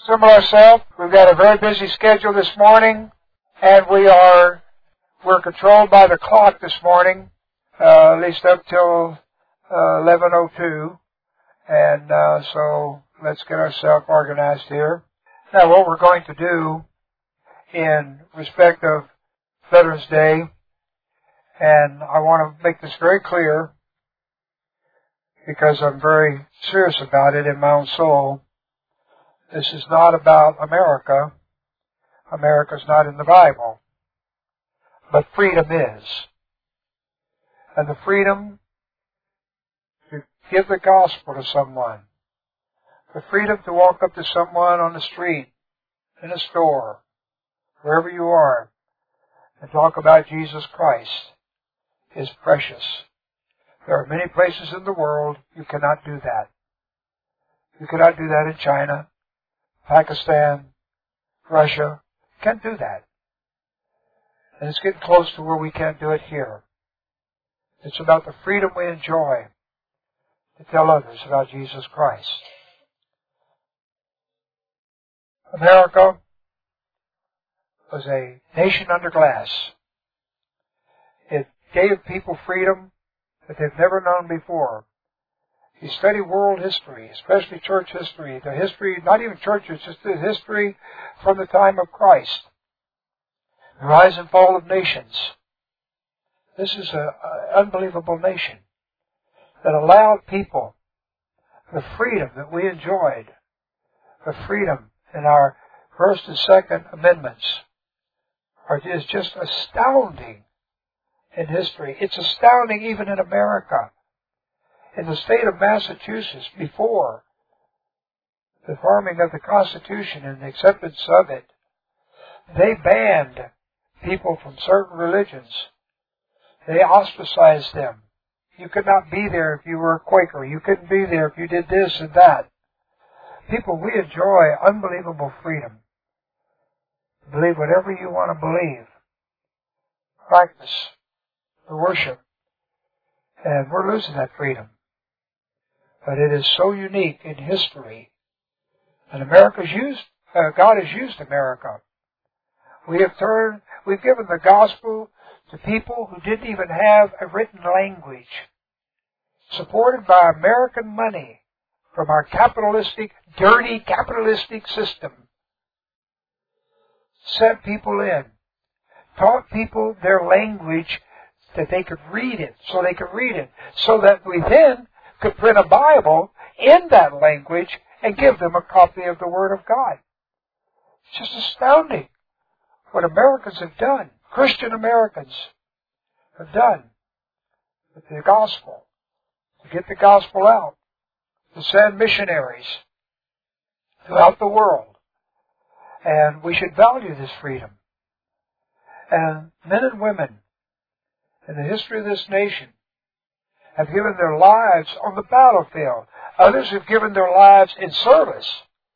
Assemble ourselves. We've got a very busy schedule this morning, and we're controlled by the clock this morning, at least up till 11:02. And so let's get ourselves organized here. Now, what we're going to do in respect of Veterans Day, and I want to make this very clear because I'm very serious about it in my own soul. This is not about America. America's not in the Bible. But freedom is. And the freedom to give the gospel to someone. The freedom to walk up to someone on the street, in a store, wherever you are, and talk about Jesus Christ is precious. There are many places in the world you cannot do that. You cannot do that in China, Pakistan, Russia. Can't do that. And it's getting close to where we can't do it here. It's about the freedom we enjoy to tell others about Jesus Christ. America was a nation under glass. It gave people freedom that they've never known before. You study world history, especially church history, the history, not even churches, just the history from the time of Christ. The rise and fall of nations. This is an unbelievable nation that allowed people the freedom that we enjoyed, the freedom in our First and Second Amendments is just astounding in history. It's astounding even in America. In the state of Massachusetts, before the forming of the Constitution and the acceptance of it, they banned people from certain religions. They ostracized them. You could not be there if you were a Quaker. You couldn't be there if you did this and that. People, we enjoy unbelievable freedom. Believe whatever you want to believe. Practice the worship. And we're losing that freedom. But it is so unique in history. And God has used America. We've given the gospel to people who didn't even have a written language. Supported by American money from our dirty capitalistic system. Sent people in. Taught people their language that they could read it. So that we then could print a Bible in that language and give them a copy of the Word of God. It's just astounding what Americans have done, Christian Americans have done with the gospel, to get the gospel out, to send missionaries throughout the world. And we should value this freedom. And men and women in the history of this nation have given their lives on the battlefield. Others have given their lives in service.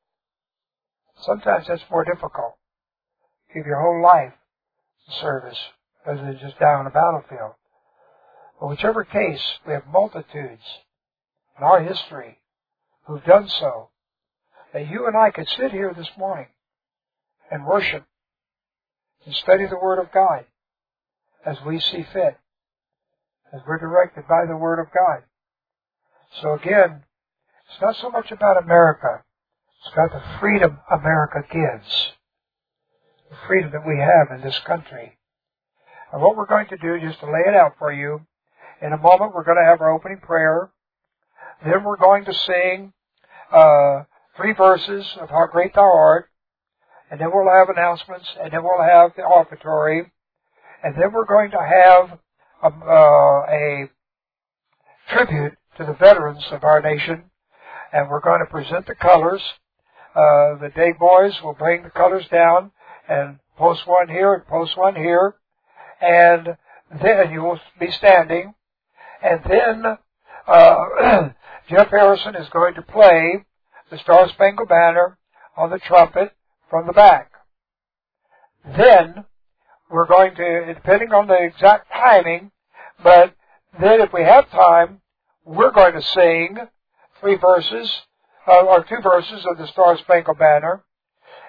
Sometimes that's more difficult. Give your whole life in service rather than just down on the battlefield. But whichever case, we have multitudes in our history who've done so. That you and I could sit here this morning and worship and study the Word of God as we see fit, as we're directed by the Word of God. So again, it's not so much about America. It's about the freedom America gives. The freedom that we have in this country. And what we're going to do, just to lay it out for you, in a moment we're going to have our opening prayer. Then we're going to sing 3 verses of How Great Thou Art. And then we'll have announcements. And then we'll have the offertory. And then we're going to have a tribute to the veterans of our nation. And we're going to present the colors. The day boys will bring the colors down and post one here and post one here. And then you will be standing. And then Jeff Harrison is going to play the Star Spangled Banner on the trumpet from the back. Then we're going to, depending on the exact timing, but then if we have time, we're going to sing 3 verses, or 2 verses of the Star Spangled Banner,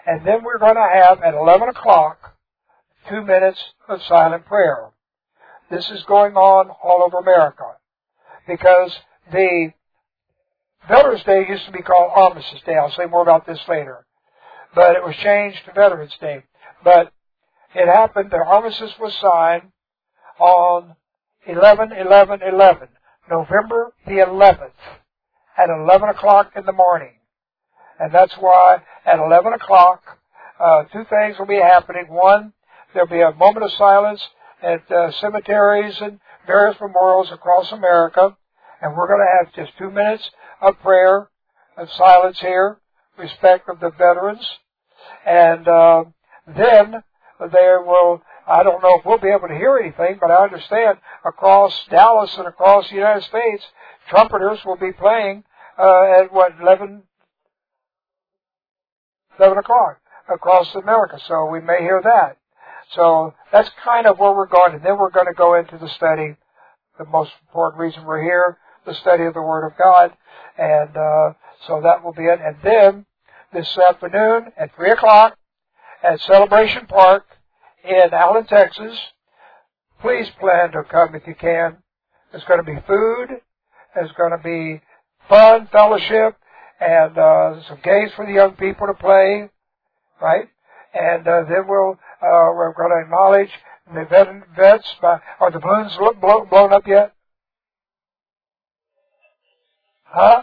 And then we're going to have, at 11 o'clock, 2 minutes of silent prayer. This is going on all over America, because the Veterans Day used to be called Armistice Day. I'll say more about this later. But it was changed to Veterans Day. But it happened, the armistice was signed on 11/11/11, November the 11th, at 11 o'clock in the morning. And that's why at 11 o'clock, two things will be happening. One, there'll be a moment of silence at cemeteries and various memorials across America. And we're going to have just 2 minutes of prayer and silence here, respect of the veterans. And then there will, I don't know if we'll be able to hear anything, but I understand across Dallas and across the United States, trumpeters will be playing at 11 o'clock across America. So we may hear that. So that's kind of where we're going. And then we're going to go into the study, the most important reason we're here, the study of the Word of God. And so that will be it. And then this afternoon at 3 o'clock at Celebration Park in Allen, Texas, please plan to come if you can. There's going to be food. There's going to be fun, fellowship, and some games for the young people to play, right? And then we're going to acknowledge the vets. Are the balloons blown up yet? Huh?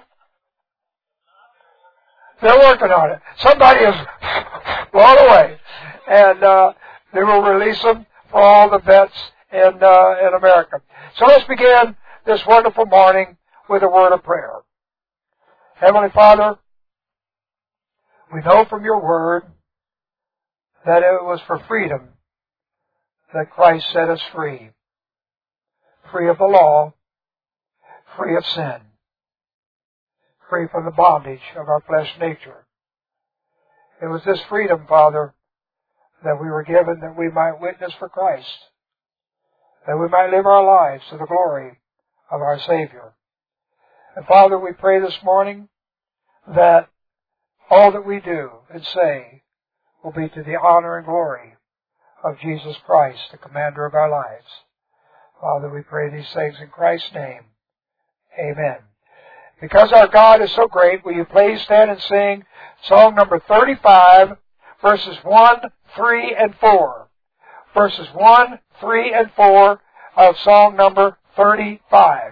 They're working on it. Somebody is blown away. And they will release them for all the vets in America. So let's begin this wonderful morning with a word of prayer. Heavenly Father, we know from your word that it was for freedom that Christ set us free. Free of the law, free of sin, free from the bondage of our flesh nature. It was this freedom, Father, that we were given that we might witness for Christ, that we might live our lives to the glory of our Savior. And Father, we pray this morning that all that we do and say will be to the honor and glory of Jesus Christ, the commander of our lives. Father, we pray these things in Christ's name. Amen. Because our God is so great, will you please stand and sing song number 35, verses 1, 3, and 4. Verses 1, 3, and 4 of song number 35.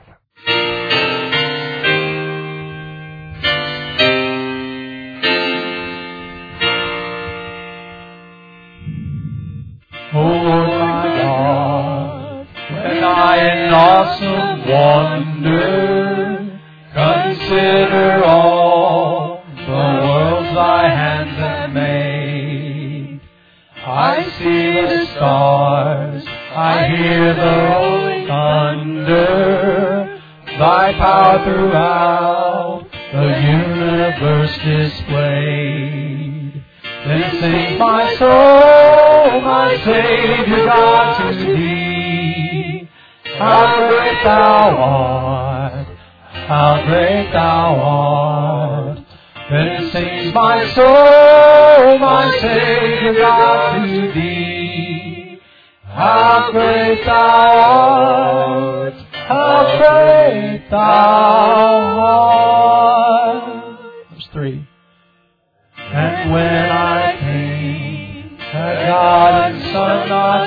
O Lord my God, when I in awesome wonder consider all the worlds thy hands have made, I see the stars, I hear the rolling thunder, thy power throughout the universe displayed. Then sings my soul, my Savior God, to thee. How great thou art, how great thou art. Then sings my soul, my Savior God, to thee. How great thou art, how great thou art. Verse 3. And when I think that God and Son not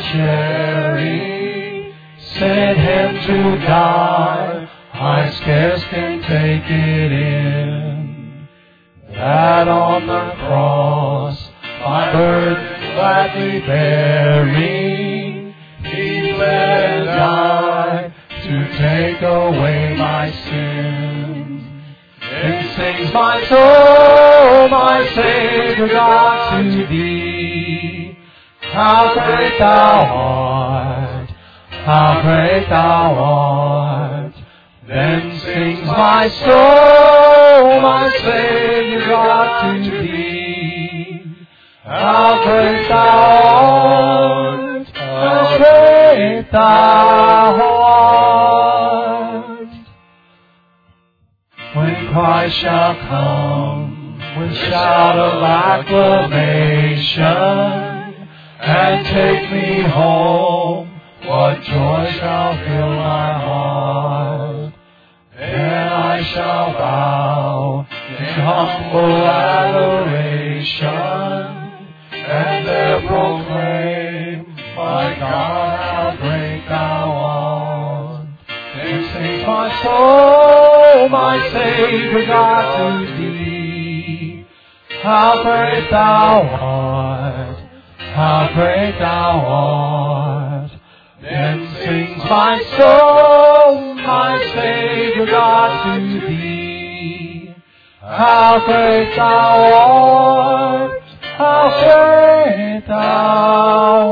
sharing sent Him to die, I scarce can take it in, that on the cross my burden gladly bearing, He bled and died to take away my sin. Then sings my soul, my Savior God, to thee. How great thou art, how great thou art. Then sings my soul, my Savior God, to thee. How great thou art, how great thou art. When Christ shall come with shout of acclamation, and take me home. What joy shall fill my heart? Then I shall bow in humble adoration, and there proclaim, my God, how great thou art. Then sings my soul, my Savior God, to thee. How great thou art, how great thou art. Then sings my soul, my Savior God, to thee. How great thou art, how great thou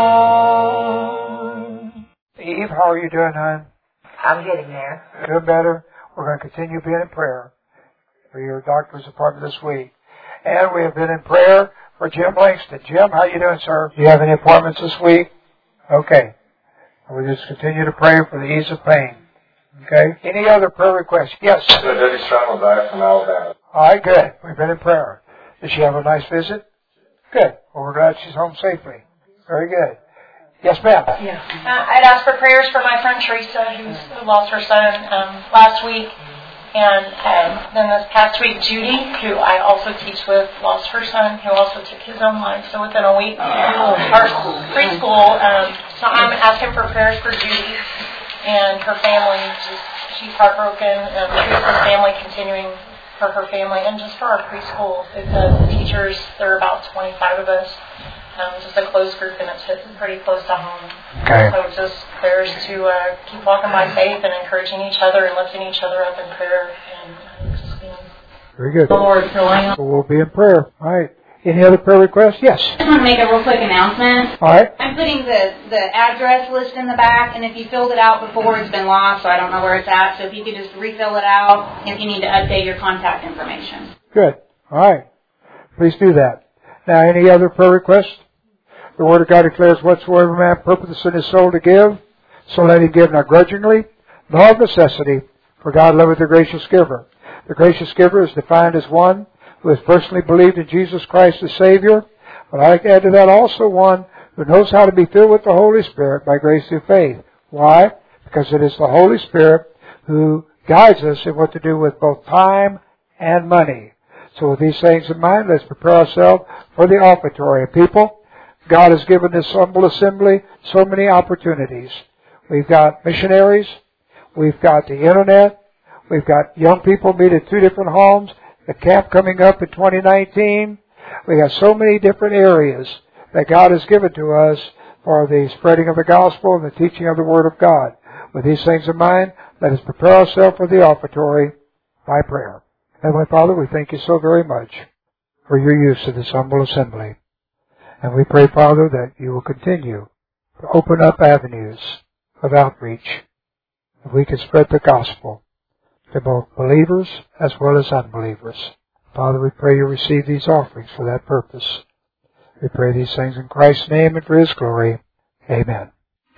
art. Eve, how are you doing, hon? I'm getting there. Doing better. We're going to continue being in prayer for your doctor's appointment this week. And we have been in prayer for Jim Langston. Jim, how you doing, sir? Do you have any appointments this week? Okay. We just continue to pray for the ease of pain. Okay? Any other prayer requests? Yes. Debbie Strong back from Alabama. All right, good. We've been in prayer. Did she have a nice visit? Good. Well, we're glad she's home safely. Very good. Yes, ma'am. Yeah. I'd asked for prayers for my friend Teresa, who lost her son last week. And then this past week, Judy, who I also teach with, lost her son, who also took his own life. So within a week, our preschool. So I'm asking for prayers for Judy and her family. She's heartbroken. Teresa's family continuing for her family, and just for our preschool. The teachers, there are about 25 of us. Just a close group, and it's pretty close to home. Okay. So just prayers to keep walking by faith and encouraging each other and lifting each other up in prayer. And just being very good. The Lord filling up. So we'll be in prayer. All right. Any other prayer requests? Yes. I just want to make a real quick announcement. All right. I'm putting the address list in the back, and if you filled it out before, it's been lost, so I don't know where it's at. So if you could just refill it out if you need to update your contact information. Good. All right. Please do that. Now, any other prayer requests? The Word of God declares, whatsoever man purposeth in his soul to give, so let him give not grudgingly, nor of necessity, for God loveth the gracious giver. The gracious giver is defined as one who has personally believed in Jesus Christ as Savior, but I add to that also one who knows how to be filled with the Holy Spirit by grace through faith. Why? Because it is the Holy Spirit who guides us in what to do with both time and money. So with these things in mind, let's prepare ourselves for the offertory. People, God has given this humble assembly so many opportunities. We've got missionaries. We've got the internet. We've got young people meet at 2 different homes. The camp coming up in 2019. We have so many different areas that God has given to us for the spreading of the gospel and the teaching of the Word of God. With these things in mind, let us prepare ourselves for the offertory by prayer. Heavenly Father, we thank you so very much for your use of this humble assembly. And we pray, Father, that you will continue to open up avenues of outreach, that we can spread the gospel to both believers as well as unbelievers. Father, we pray you receive these offerings for that purpose. We pray these things in Christ's name and for His glory. Amen.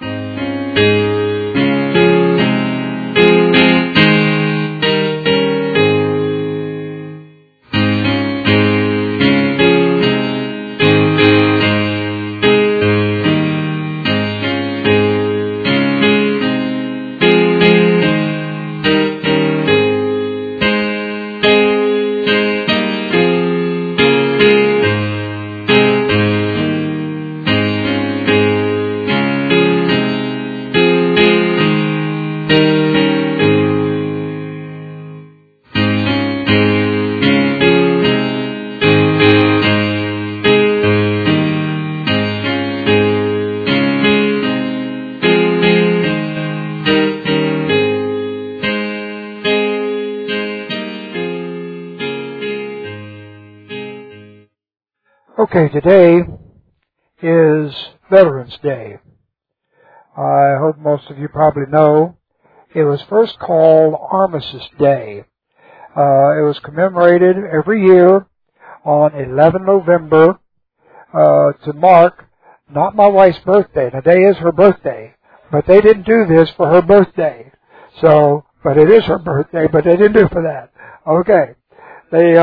Okay, today is Veterans Day. I hope most of you probably know it was first called Armistice Day. It was commemorated every year on 11 November to mark not my wife's birthday. Today is her birthday, but they didn't do this for her birthday. So, but it is her birthday, but they didn't do it for that. Okay.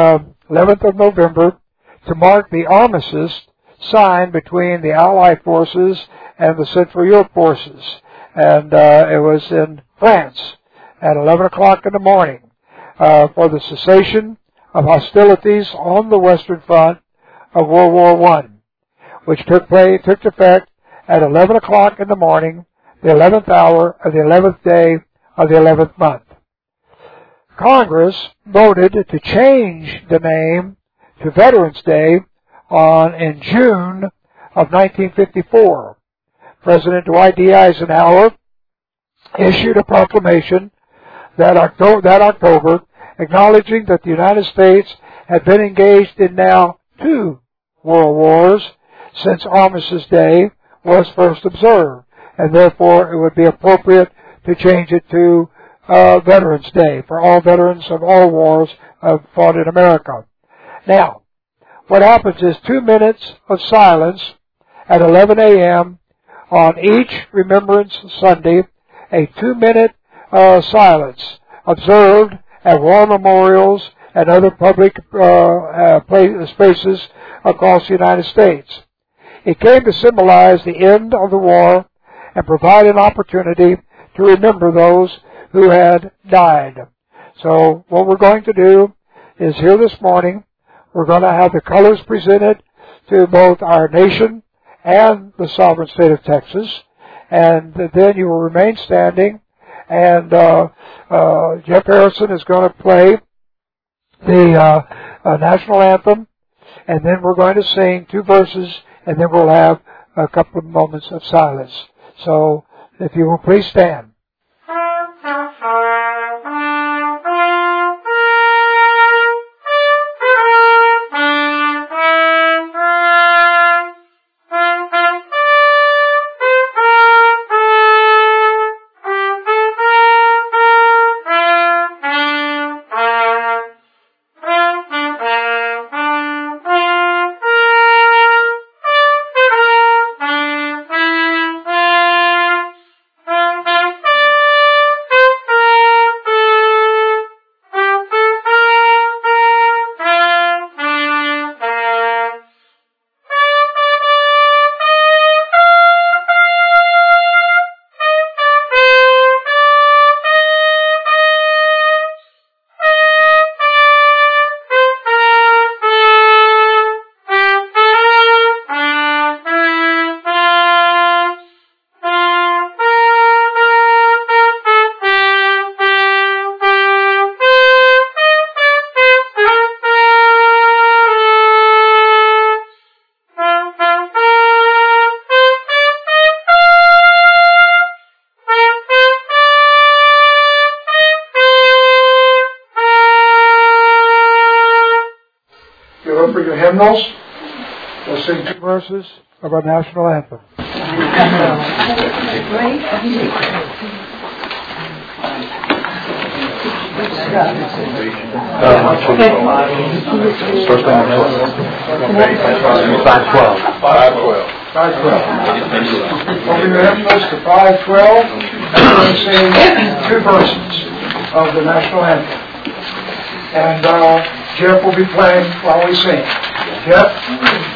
11th of November, to mark the armistice signed between the Allied forces and the Central Europe forces. And it was in France at 11 o'clock in the morning for the cessation of hostilities on the Western Front of World War I, which took effect at 11 o'clock in the morning, the 11th hour of the 11th day of the 11th month. Congress voted to change the name to Veterans Day in June of 1954. President Dwight D. Eisenhower issued a proclamation that October acknowledging that the United States had been engaged in now 2 world wars since Armistice Day was first observed, and therefore it would be appropriate to change it to Veterans Day for all veterans of all wars fought in America. Now, what happens is 2 minutes of silence at 11 a.m. on each Remembrance Sunday, a 2-minute silence observed at war memorials and other public spaces across the United States. It came to symbolize the end of the war and provide an opportunity to remember those who had died. So what we're going to do is here this morning, we're going to have the colors presented to both our nation and the sovereign state of Texas, and then you will remain standing, and Jeff Harrison is going to play the national anthem, and then we're going to sing 2 verses, and then we'll have a couple of moments of silence. So, if you will please stand. For your hymnals, we'll sing 2 verses of our national anthem. First on the list. 512. 512. Open your hymnals to 512, and we'll sing 2 verses of the national anthem. And Jeff will be playing while we sing. Jeff?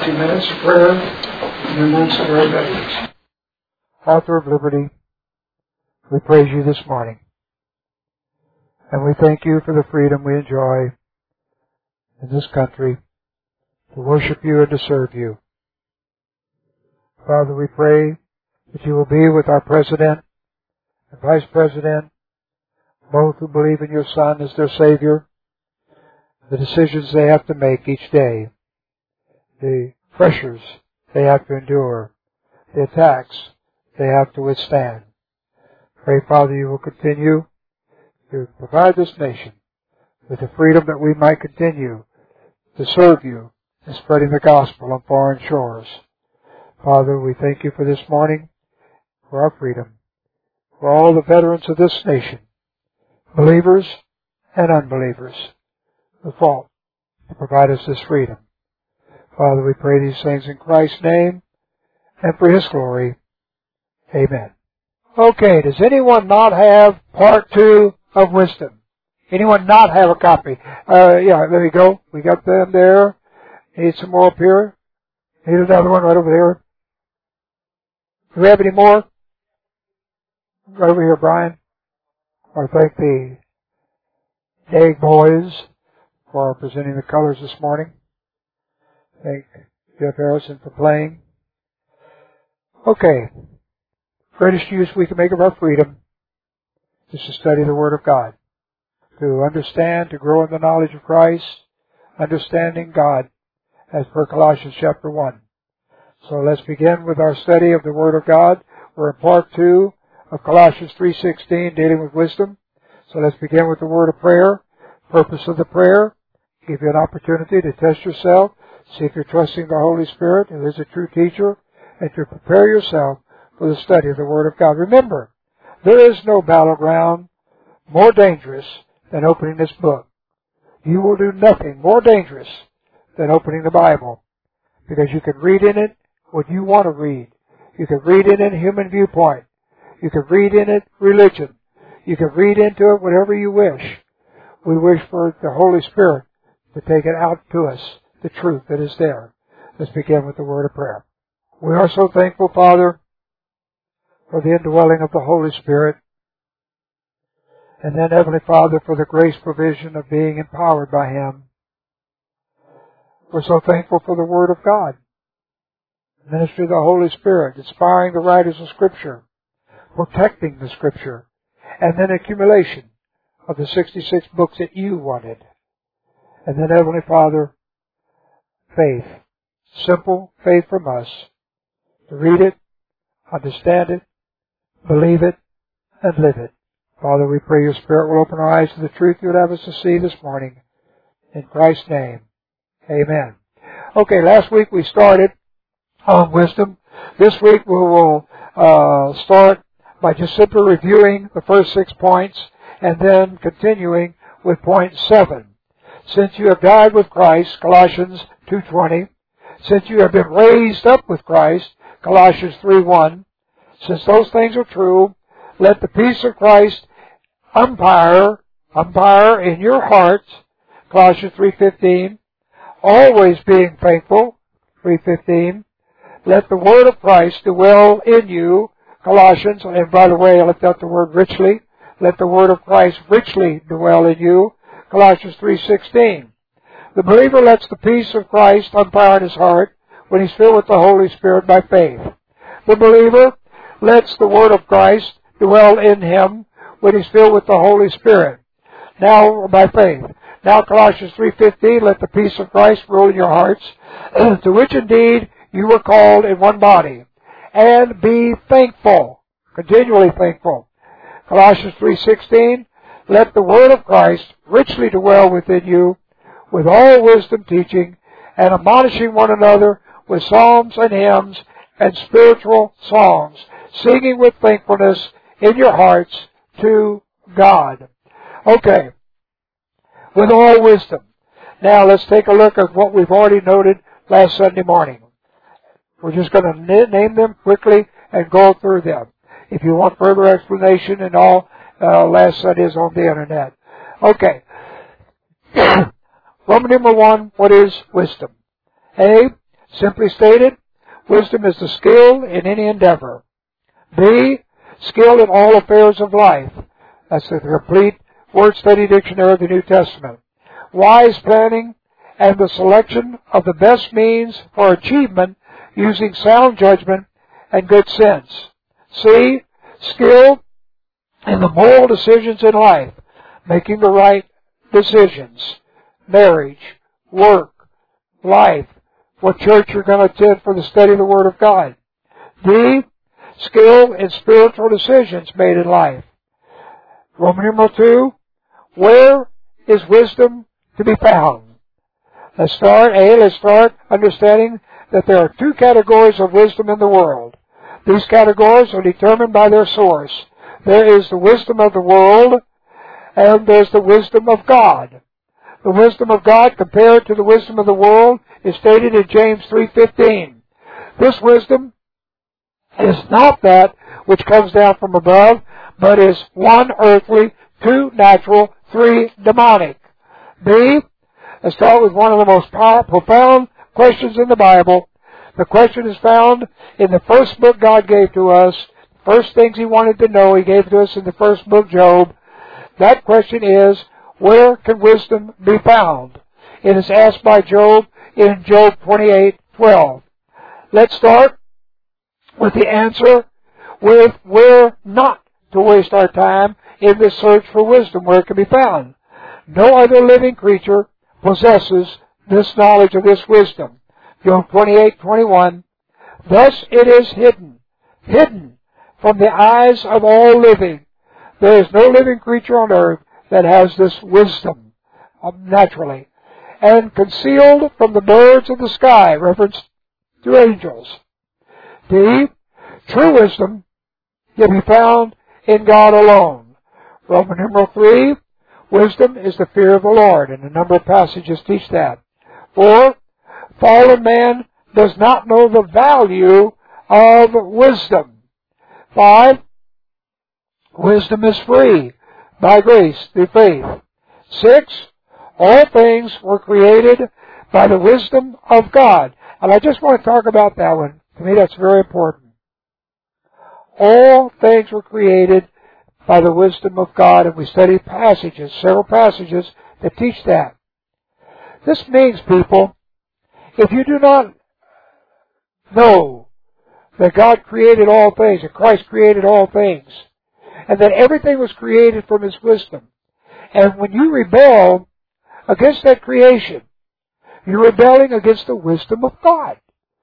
2 minutes of prayer, and then we'll start our messages. Author of liberty, we praise you this morning. And we thank you for the freedom we enjoy in this country to worship you and to serve you. Father, we pray that you will be with our President and Vice President, both who believe in your Son as their Savior, the decisions they have to make each day, the pressures they have to endure, the attacks they have to withstand. Pray, Father, you will continue to provide this nation with the freedom that we might continue to serve you in spreading the gospel on foreign shores. Father, we thank you for this morning, for our freedom, for all the veterans of this nation, believers and unbelievers, who fought to provide us this freedom. Father, we pray these things in Christ's name and for His glory. Amen. Okay, does anyone not have part 2 of wisdom? Anyone not have a copy? Yeah, there you go. We got them there. Need some more up here. Need another one right over here. Do we have any more? Right over here, Brian. I want to thank the DAG boys for presenting the colors this morning. Thank Jeff Harrison for playing. Okay. Greatest use we can make of our freedom is to study the Word of God, to understand, to grow in the knowledge of Christ, understanding God, as per Colossians chapter 1. So let's begin with our study of the Word of God. We're in part 2 of Colossians 3:16, dealing with wisdom. So let's begin with the word of prayer. Purpose of the prayer, give you an opportunity to test yourself, see if you're trusting the Holy Spirit, who is a true teacher, and to prepare yourself for the study of the Word of God. Remember, there is no battleground more dangerous than opening this book. You will do nothing more dangerous than opening the Bible, because you can read in it what you want to read. You can read in it human viewpoint. You can read in it religion. You can read into it whatever you wish. We wish for the Holy Spirit to take it out to us, the truth that is there. Let's begin with the word of prayer. We are so thankful, Father, for the indwelling of the Holy Spirit. And then, Heavenly Father, for the grace provision of being empowered by Him. We're so thankful for the Word of God, the ministry of the Holy Spirit, inspiring the writers of Scripture, protecting the Scripture, and then accumulation of the 66 books that you wanted. And then, Heavenly Father, faith, simple faith from us, to read it, understand it, believe it, and live it. Father, we pray your Spirit will open our eyes to the truth you would have us to see this morning. In Christ's name, amen. Okay, last week we started on wisdom. This week we will start by just simply reviewing the first 6 points and then continuing with point 7. Since you have died with Christ, Colossians 2:20. Since you have been raised up with Christ, Colossians 3:1. Since those things are true, let the peace of Christ umpire in your hearts, Colossians 3:15. Always being thankful, 3:15. Let the word of Christ dwell in you, Colossians, and by the way, I left out the word richly. Let the word of Christ richly dwell in you, Colossians 3:16. The believer lets the peace of Christ umpire in his heart when he's filled with the Holy Spirit by faith. The believer lets the word of Christ dwell in him when he's filled with the Holy Spirit. Now, by faith. Now, Colossians 3:15, let the peace of Christ rule in your hearts, to which indeed you were called in one body. And be thankful, continually thankful. Colossians 3:16, let the word of Christ richly dwell within you, with all wisdom teaching, and admonishing one another with psalms and hymns and spiritual songs, singing with thankfulness in your hearts to God. Okay. With all wisdom. Now let's take a look at what we've already noted last Sunday morning. We're just going to name them quickly and go through them. If you want further explanation and all, last Sunday is on the internet. Okay. Roman number 1, what is wisdom? A, Simply stated, wisdom is the skill in any endeavor. B, skill in all affairs of life. That's the complete word study dictionary of the New Testament. Wise planning and the selection of the best means for achievement using sound judgment and good sense. C, skill in the moral decisions in life, making the right decisions, marriage, work, life, what church you're going to attend for the study of the Word of God. D, skill in spiritual decisions made in life. Roman numeral 2, where is wisdom to be found? Let's start understanding that there are two categories of wisdom in the world. These categories are determined by their source. There is the wisdom of the world, and there's the wisdom of God. The wisdom of God compared to the wisdom of the world is stated in James 3:15. This wisdom is not that which comes down from above, but is 1 earthly, 2 natural, 3 demonic. B, let's start with one of the most profound questions in the Bible. The question is found in the first book God gave to us. First things He wanted to know, He gave to us in the first book, Job. That question is, where can wisdom be found? It is asked by Job in Job 28:12. Let's start with the answer with where not to waste our time in this search for wisdom, where it can be found. No other living creature possesses this knowledge of this wisdom. Job 28:21. Thus it is hidden from the eyes of all living. There is no living creature on earth that has this wisdom, naturally. And concealed from the birds of the sky, reference to angels. D, true wisdom can be found in God alone. Roman numeral 3, wisdom is the fear of the Lord, and a number of passages teach that. 4, fallen man does not know the value of wisdom. 5, wisdom is free by grace through faith. 6, all things were created by the wisdom of God. And I just want to talk about that one. To me, that's very important. All things were created by the wisdom of God, and we studied passages, several passages that teach that. This means, people, if you do not know that God created all things, that Christ created all things, and that everything was created from His wisdom, and when you rebel against that creation, you're rebelling against the wisdom of God.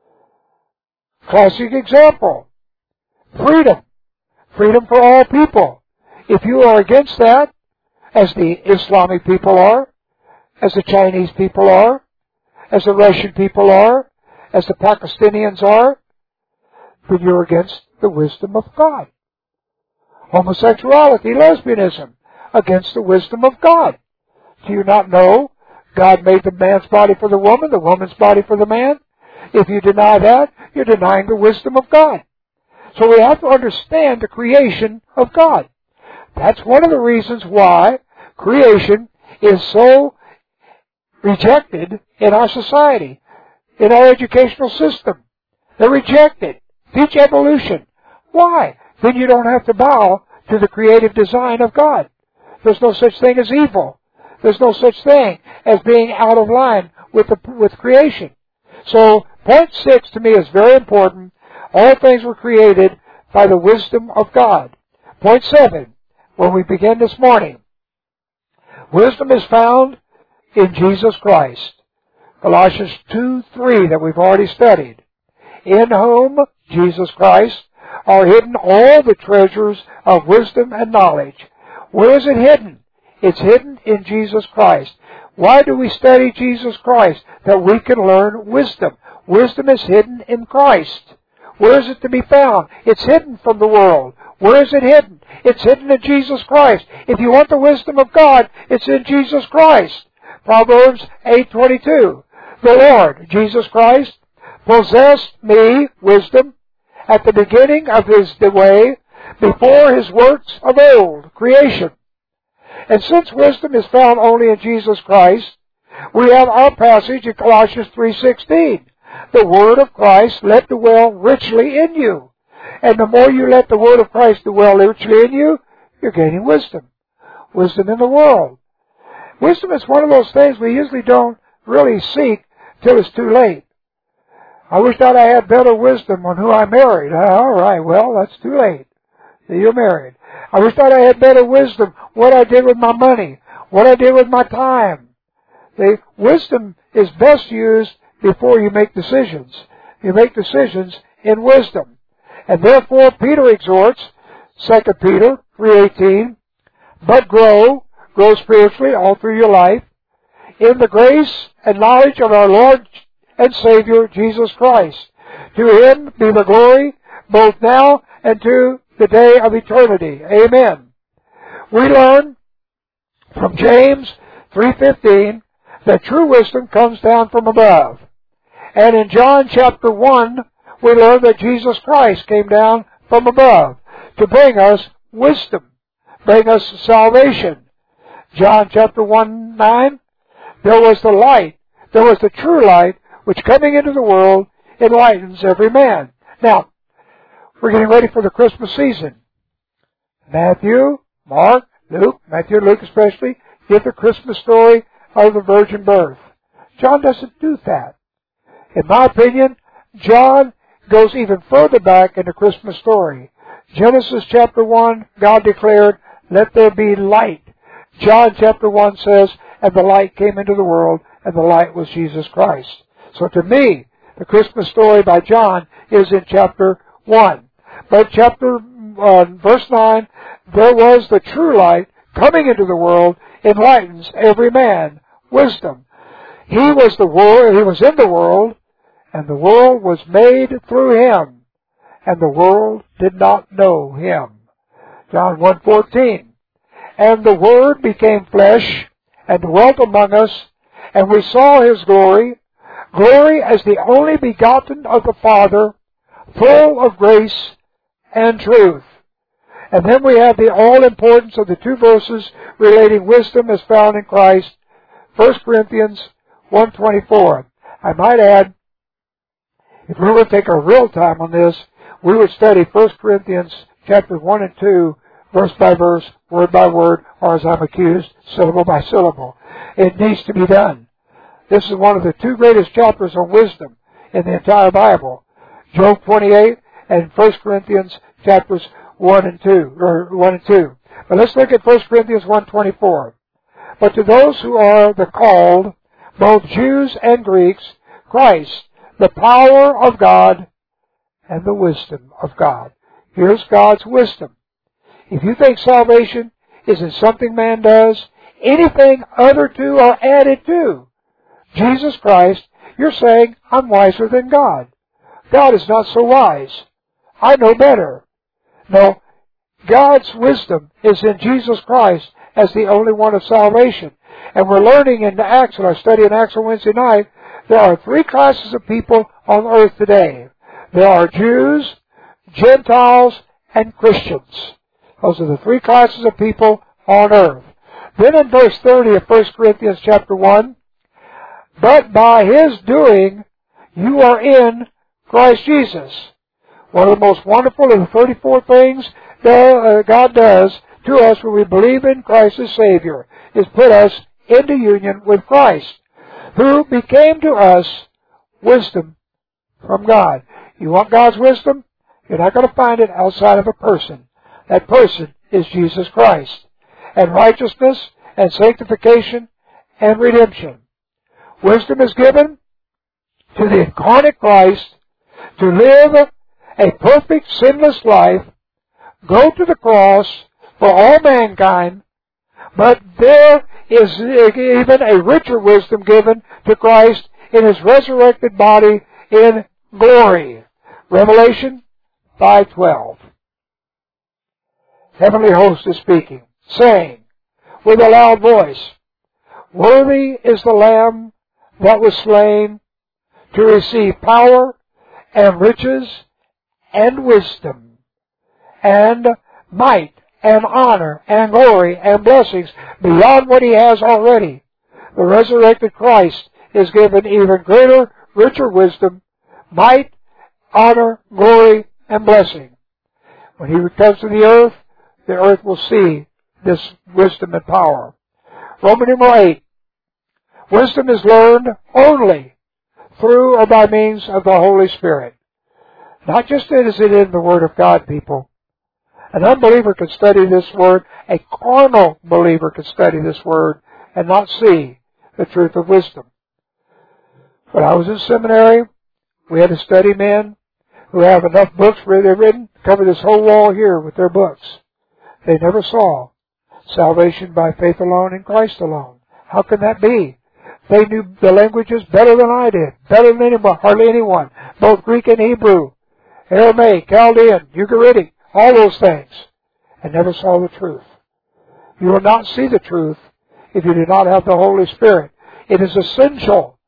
Classic example. Freedom. Freedom for all people. If you are against that, as the Islamic people are, as the Chinese people are, as the Russian people are, as the Pakistanians are, then you're against the wisdom of God. Homosexuality, lesbianism, against the wisdom of God. Do you not know God made the man's body for the woman's body for the man? If you deny that, you're denying the wisdom of God. So we have to understand the creation of God. That's one of the reasons why creation is so rejected in our society, in our educational system. They're rejected. Teach evolution. Why? Then you don't have to bow to the creative design of God. There's no such thing as evil. There's no such thing as being out of line with creation. So, point 6 to me is very important. All things were created by the wisdom of God. Point 7, where we begin this morning. Wisdom is found in Jesus Christ. Colossians 2:3 that we've already studied. In whom, Jesus Christ, are hidden all the treasures of wisdom and knowledge. Where is it hidden? It's hidden in Jesus Christ. Why do we study Jesus Christ? That we can learn wisdom. Wisdom is hidden in Christ. Where is it to be found? It's hidden from the world. Where is it hidden? It's hidden in Jesus Christ. If you want the wisdom of God, it's in Jesus Christ. Proverbs 8:22. The Lord, Jesus Christ, possessed me, wisdom, at the beginning of the way, before His works of old, creation. And since wisdom is found only in Jesus Christ, we have our passage in Colossians 3:16. the Word of Christ let dwell richly in you. And the more you let the Word of Christ dwell richly in you, you're gaining wisdom. Wisdom in the world. Wisdom is one of those things we usually don't really seek till it's too late. I wish that I had better wisdom on who I married. All right, well, that's too late. You're married. I wish that I had better wisdom what I did with my money, what I did with my time. The wisdom is best used before you make decisions. You make decisions in wisdom. And therefore, Peter exhorts, 2 Peter 3:18, but grow spiritually all through your life, in the grace and knowledge of our Lord and Savior, Jesus Christ. To Him be the glory, both now and to the day of eternity. Amen. We learn from James 3:15 that true wisdom comes down from above. And in John chapter 1, we learn that Jesus Christ came down from above to bring us wisdom, bring us salvation. John chapter 1:9, there was the light, there was the true light, which coming into the world enlightens every man. Now, we're getting ready for the Christmas season. Matthew, Mark, Luke, Matthew and Luke especially, give the Christmas story of the virgin birth. John doesn't do that. In my opinion, John goes even further back in the Christmas story. Genesis chapter 1, God declared, let there be light. John chapter 1 says, and the light came into the world, and the light was Jesus Christ. So to me, the Christmas story by John is in chapter 1. But verse 9, there was the true light coming into the world, enlightens every man. Wisdom. He was the world, He was in the world, and the world was made through Him, and the world did not know Him. John 1:14. And the Word became flesh, and dwelt among us, and we saw His glory, glory as the only begotten of the Father, full of grace and truth. And then we have the all-importance of the two verses relating wisdom as found in Christ, 1 Corinthians 1:24. I might add, if we were to take a real time on this, we would study 1 Corinthians chapters 1 and 2, verse by verse, word by word, or as I'm accused, syllable by syllable. It needs to be done. This is one of the two greatest chapters on wisdom in the entire Bible. Job 28 and 1 Corinthians chapters 1 and 2. But let's look at 1 Corinthians 1:24. But to those who are the called, both Jews and Greeks, Christ, the power of God and the wisdom of God. Here's God's wisdom. If you think salvation is in something man does, anything other to or added to Jesus Christ, you're saying, I'm wiser than God. God is not so wise. I know better. No, God's wisdom is in Jesus Christ as the only one of salvation. And we're learning in Acts, and I study in Acts on Wednesday night, there are three classes of people on earth today. There are Jews, Gentiles, and Christians. Those are the three classes of people on earth. Then in verse 30 of 1 Corinthians chapter 1, but by His doing you are in Christ Jesus. One of the most wonderful of the 34 things that God does to us when we believe in Christ as Savior is put us into union with Christ, who became to us wisdom from God. You want God's wisdom? You're not going to find it outside of a person. That person is Jesus Christ. And righteousness and sanctification and redemption. Wisdom is given to the incarnate Christ to live a perfect, sinless life, go to the cross for all mankind, but there is even a richer wisdom given to Christ in His resurrected body in glory. Revelation 5:12. Heavenly host is speaking, saying with a loud voice, worthy is the Lamb that was slain to receive power and riches and wisdom and might and honor and glory and blessings beyond what He has already. The resurrected Christ is given even greater richer wisdom, might, honor, glory, and blessing. When he returns to the earth will see this wisdom and power. Roman numeral 8. Wisdom is learned only through or by means of the Holy Spirit. Not just as it is in the Word of God, people. An unbeliever can study this Word. A carnal believer can study this Word and not see the truth of wisdom. When I was in seminary, we had to study men who have enough books written to cover this whole wall here with their books. They never saw salvation by faith alone in Christ alone. How can that be? They knew the languages better than I did, better than anyone, hardly anyone, both Greek and Hebrew, Aramaic, Chaldean, Ugaritic, all those things, and never saw the truth. You will not see the truth if you do not have the Holy Spirit. It is essential.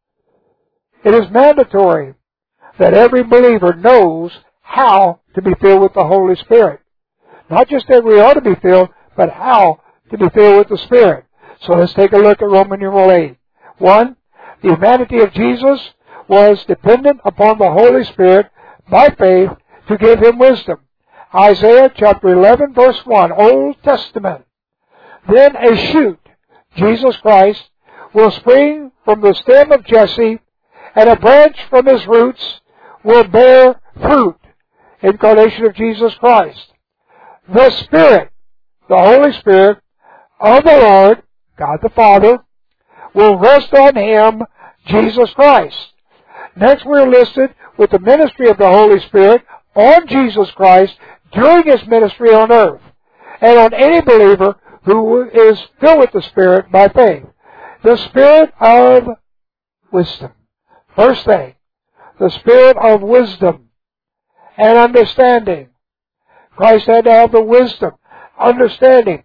It is mandatory that every believer knows how to be filled with the Holy Spirit. Not just that we ought to be filled, but how to be filled with the Spirit. So let's take a look at Roman numeral 8. 1. The humanity of Jesus was dependent upon the Holy Spirit by faith to give him wisdom. Isaiah chapter 11 verse 1, Old Testament. Then a shoot, Jesus Christ, will spring from the stem of Jesse, and a branch from his roots will bear fruit. Incarnation of Jesus Christ. The Spirit, the Holy Spirit of the Lord, God the Father, will rest on him, Jesus Christ. Next we're listed with the ministry of the Holy Spirit on Jesus Christ during his ministry on earth, and on any believer who is filled with the Spirit by faith. The Spirit of wisdom. First thing, the Spirit of wisdom and understanding. Christ had to have the wisdom, understanding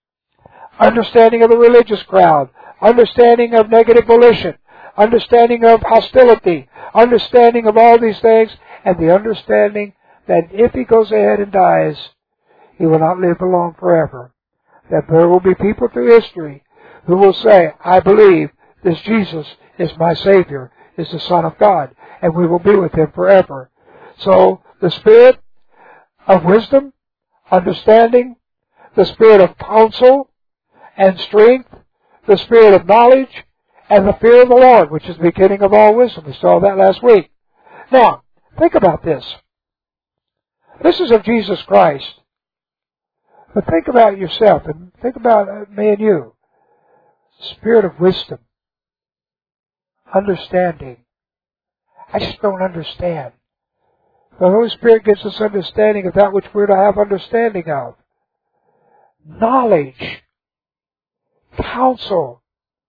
of the religious crowd, understanding of negative volition, understanding of hostility, understanding of all these things, and the understanding that if he goes ahead and dies, he will not live long forever. That there will be people through history who will say, I believe this Jesus is my Savior, is the Son of God, and we will be with him forever. So, the Spirit of wisdom, understanding, the Spirit of counsel and strength, the Spirit of knowledge, and the fear of the Lord, which is the beginning of all wisdom. We saw that last week. Now, think about this. This is of Jesus Christ. But think about yourself, and think about me and you. Spirit of wisdom. Understanding. I just don't understand. The Holy Spirit gives us understanding of that which we're to have understanding of. Knowledge. Counsel.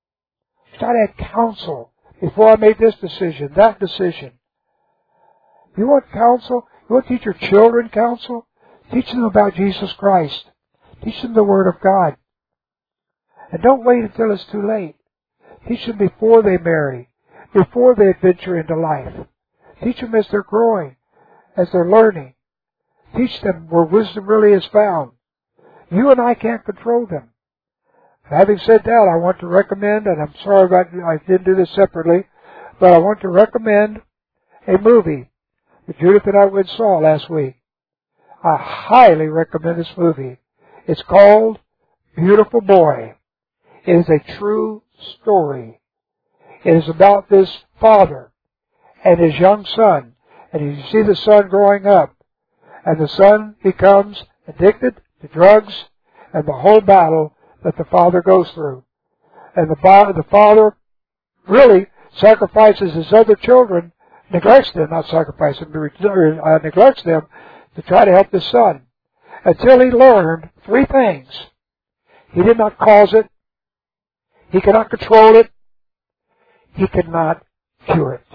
I had counsel before I made this decision, that decision. You want counsel? You want to teach your children counsel? Teach them about Jesus Christ. Teach them the Word of God. And don't wait until it's too late. Teach them before they marry, before they venture into life. Teach them as they're growing, as they're learning. Teach them where wisdom really is found. You and I can't control them. Having said that, I want to recommend, and I'm sorry I didn't do this separately, but I want to recommend a movie that Judith and I went and saw last week. I highly recommend this movie. It's called Beautiful Boy. It is a true story. It is about this father and his young son. And you see the son growing up. And the son becomes addicted to drugs and the whole battle that the father goes through. And the father really sacrifices his other children, neglects them, not sacrifices them, neglects them to try to help his son. Until he learned three things. He did not cause it. He cannot control it. He cannot cure it.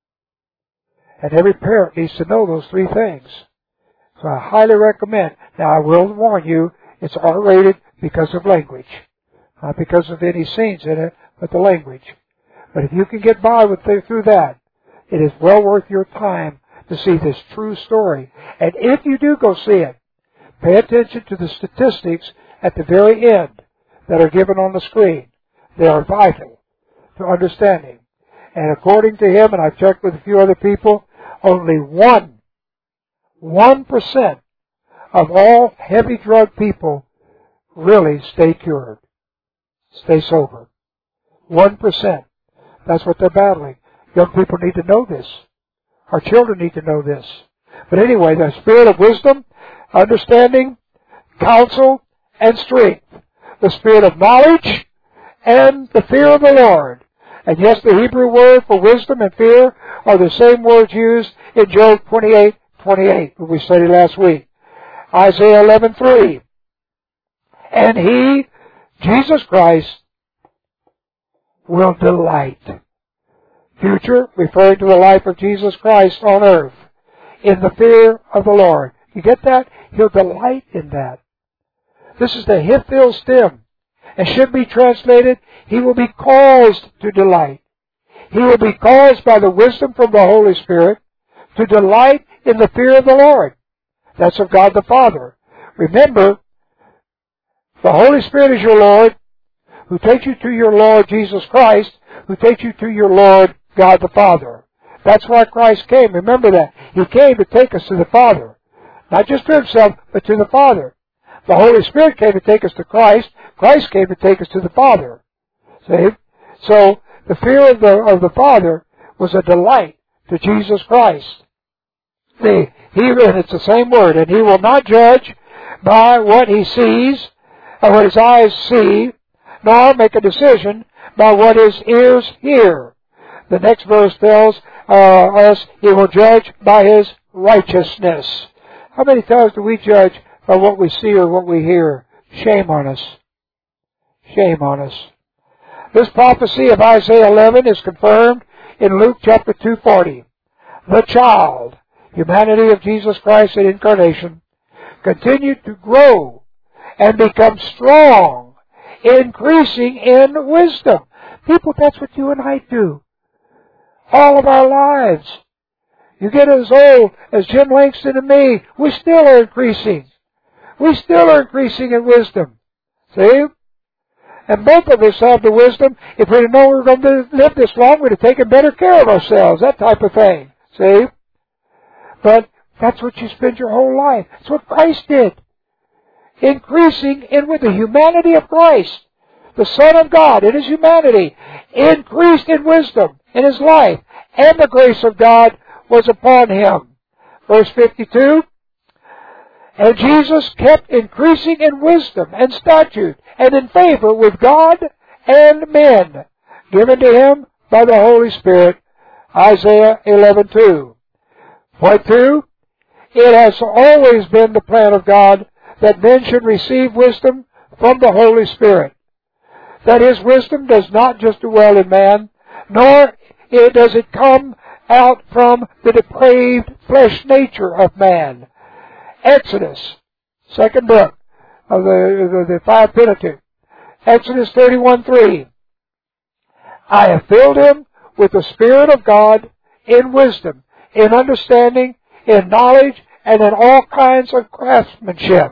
And every parent needs to know those three things. So I highly recommend. Now I will warn you, it's R-rated because of language. Not because of any scenes in it, but the language. But if you can get by through that, it is well worth your time to see this true story. And if you do go see it, pay attention to the statistics at the very end that are given on the screen. They are vital to understanding. And according to him, and I've checked with a few other people, only 1% of all heavy drug people really stay cured, stay sober. 1%. That's what they're battling. Young people need to know this. Our children need to know this. But anyway, the spirit of wisdom, understanding, counsel, and strength. The spirit of knowledge and the fear of the Lord. And yes, the Hebrew word for wisdom and fear are the same words used in Job 28:28, that we studied last week. Isaiah 11:3. And he, Jesus Christ, will delight. Future, referring to the life of Jesus Christ on earth, in the fear of the Lord. You get that? He'll delight in that. This is the Hifil stem, and should be translated, he will be caused to delight. He will be caused by the wisdom from the Holy Spirit to delight in the fear of the Lord. That's of God the Father. Remember, the Holy Spirit is your Lord, who takes you to your Lord Jesus Christ, who takes you to your Lord God the Father. That's why Christ came. Remember that. He came to take us to the Father. Not just to himself, but to the Father. The Holy Spirit came to take us to Christ. Christ came to take us to the Father. See? So, the fear of the Father was a delight to Jesus Christ. See, and it's the same word. And he will not judge by what he sees, or what his eyes see, nor make a decision by what his ears hear. The next verse tells us he will judge by his righteousness. How many times do we judge by what we see or what we hear? Shame on us. Shame on us. This prophecy of Isaiah 11 is confirmed in Luke chapter 2:40. The child, humanity of Jesus Christ in incarnation, continued to grow and become strong, increasing in wisdom. People, that's what you and I do. All of our lives. You get as old as Jim Langston and me, we still are increasing. We still are increasing in wisdom. See? And both of us have the wisdom. If we didn't know we were going to live this long, we'd have taken better care of ourselves. That type of thing. See? But that's what you spend your whole life. That's what Christ did. Increasing in with the humanity of Christ. The Son of God in his humanity increased in wisdom in his life, and the grace of God was upon him. Verse 52, and Jesus kept increasing in wisdom and statute and in favor with God and men, given to him by the Holy Spirit. Isaiah 11:2. Point 2, it has always been the plan of God that men should receive wisdom from the Holy Spirit. That his wisdom does not just dwell in man, nor does it come out from the depraved flesh nature of man. Exodus, second book of the five Pentateuch. Exodus 31:3. I have filled him with the Spirit of God in wisdom, in understanding, in knowledge, and in all kinds of craftsmanship.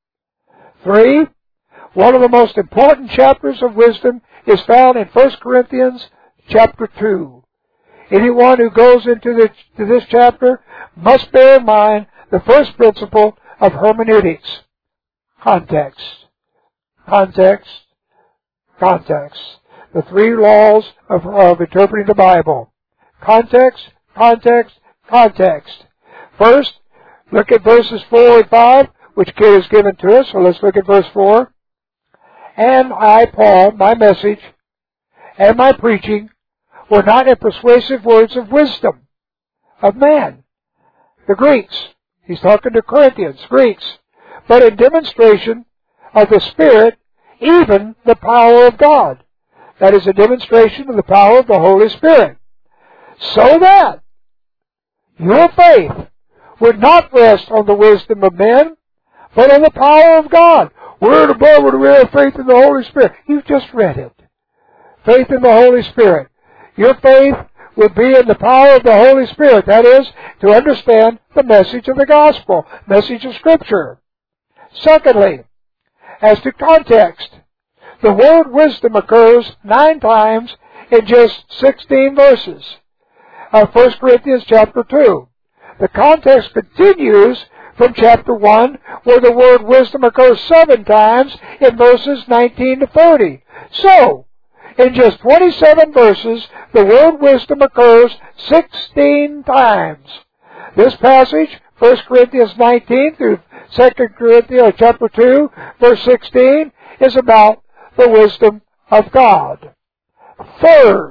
3. One of the most important chapters of wisdom is found in 1 Corinthians chapter 2. Anyone who goes into this chapter must bear in mind the first principle of hermeneutics. Context. Context. Context. The three laws of interpreting the Bible. Context, context, context. First, look at verses 4 and 5, which Kid has given to us. So let's look at verse 4. And I, Paul, my message and my preaching were not in persuasive words of wisdom of man. The Greeks. He's talking to Corinthians, Greeks. But in demonstration of the Spirit, even the power of God. That is a demonstration of the power of the Holy Spirit. So that your faith would not rest on the wisdom of men, but on the power of God. Word above would we have faith in the Holy Spirit. You've just read it. Faith in the Holy Spirit. Your faith would be in the power of the Holy Spirit. That is, to understand the message of the gospel, message of Scripture. Secondly, as to context, the word wisdom occurs 9 times in just 16 verses of 1 Corinthians chapter 2. The context continues from chapter 1, where the word wisdom occurs 7 times in verses 19 to 30. So, in just 27 verses, the word wisdom occurs 16 times. This passage, 1 Corinthians 19 through 2 Corinthians chapter 2, verse 16, is about the wisdom of God. Third,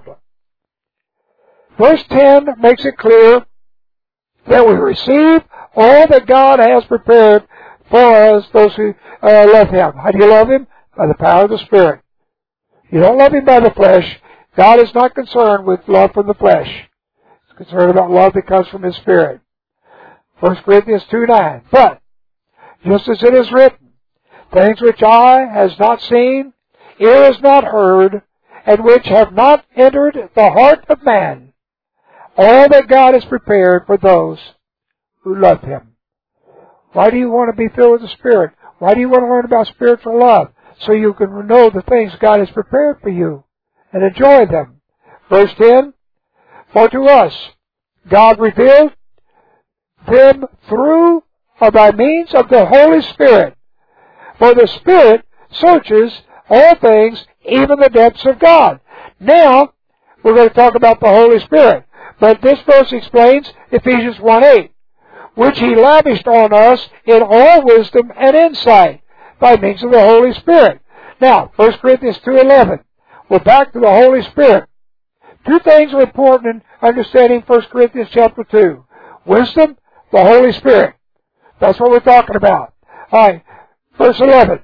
verse 10 makes it clear that we receive all that God has prepared for us, those who love Him. How do you love Him? By the power of the Spirit. You don't love Him by the flesh. God is not concerned with love from the flesh. He's concerned about love that comes from His Spirit. 1 Corinthians 2:9. But, just as it is written, things which eye has not seen, ear has not heard, and which have not entered the heart of man, all that God has prepared for those who love Him. Why do you want to be filled with the Spirit? Why do you want to learn about spiritual love? So you can know the things God has prepared for you and enjoy them. Verse 10, for to us God revealed them through or by means of the Holy Spirit. For the Spirit searches all things, even the depths of God. Now, we're going to talk about the Holy Spirit. But this verse explains Ephesians 1:8, which He lavished on us in all wisdom and insight by means of the Holy Spirit. Now, 1 Corinthians 2:11. We're back to the Holy Spirit. 2 things are important in understanding 1 Corinthians chapter 2. Wisdom, the Holy Spirit. That's what we're talking about. All right, verse 11.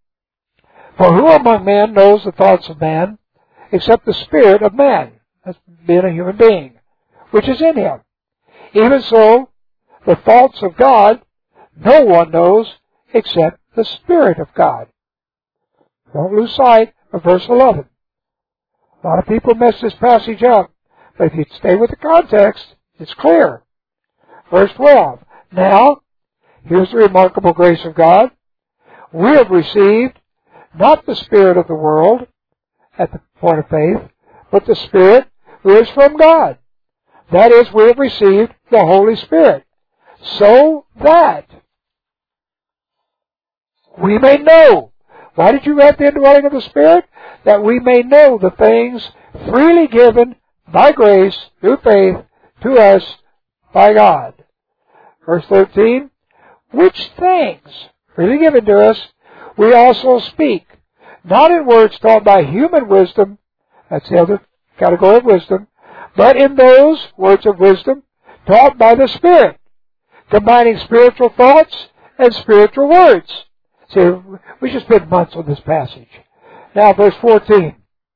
For who among men knows the thoughts of man, except the spirit of man, that's being a human being, which is in him? Even so, the thoughts of God, no one knows except the Spirit of God. Don't lose sight of verse 11. A lot of people mess this passage up, but if you stay with the context, it's clear. Verse 12. Now, here's the remarkable grace of God. We have received not the spirit of the world at the point of faith, but the Spirit who is from God. That is, we have received the Holy Spirit, so that we may know. Why did you have the indwelling of the Spirit? That we may know the things freely given by grace through faith to us by God. Verse 13, which things freely given to us we also speak, not in words taught by human wisdom, that's the other category of wisdom, but in those words of wisdom taught by the Spirit, combining spiritual thoughts and spiritual words. See, we should spend months on this passage. Now, verse 14.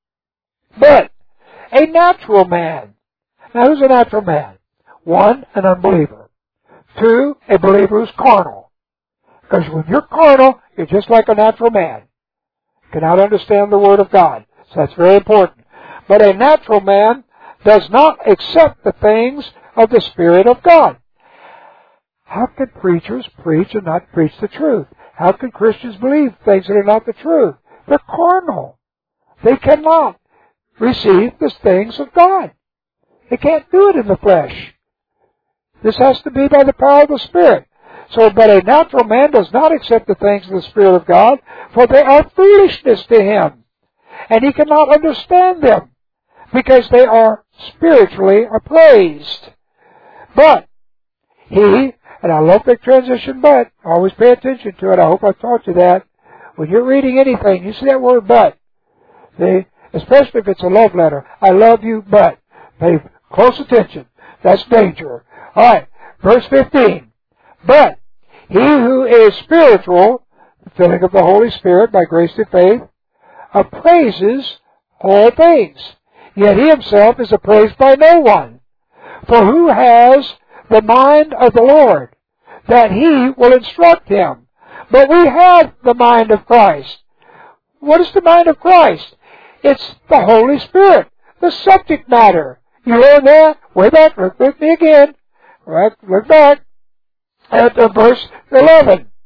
But a natural man. Now, who's a natural man? 1, an unbeliever. 2, a believer who's carnal. Because when you're carnal, you're just like a natural man. You cannot understand the Word of God. So that's very important. But a natural man does not accept the things of the Spirit of God. How can preachers preach and not preach the truth? How can Christians believe things that are not the truth? They're carnal. They cannot receive the things of God. They can't do it in the flesh. This has to be by the power of the Spirit. So, but a natural man does not accept the things of the Spirit of God, for they are foolishness to him. And he cannot understand them, because they are spiritually appraised. But he, and I love the transition but, always pay attention to it, I hope I've taught you that. When you're reading anything, you see that word but. See? Especially if it's a love letter. I love you, but. Pay close attention. That's danger. Alright, verse 15. But he who is spiritual, the filling of the Holy Spirit by grace through faith, appraises all things. Yet he himself is appraised by no one. For who has the mind of the Lord, that he will instruct him? But we have the mind of Christ. What is the mind of Christ? It's the Holy Spirit, the subject matter. You learn that? Way back, look with me again. Right, look back at verse 11.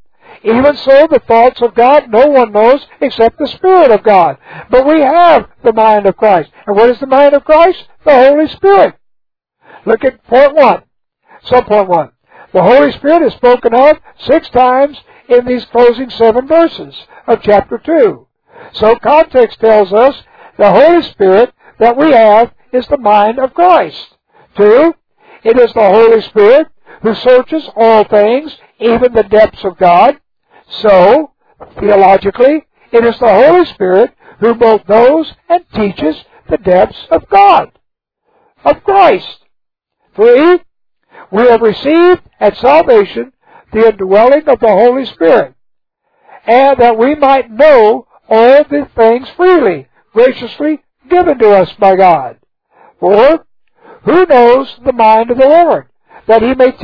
Even so, the thoughts of God no one knows except the Spirit of God. But we have the mind of Christ. And what is the mind of Christ? The Holy Spirit. Look at point 1. Subpoint 1. The Holy Spirit is spoken of 6 times in these closing 7 verses of chapter 2. So context tells us the Holy Spirit that we have is the mind of Christ. 2, it is the Holy Spirit who searches all things, even the depths of God. So, theologically, it is the Holy Spirit who both knows and teaches the depths of God, of Christ. 3, we have received at salvation the indwelling of the Holy Spirit, and that we might know all the things freely, graciously given to us by God. 4, who knows the mind of the Lord, that He may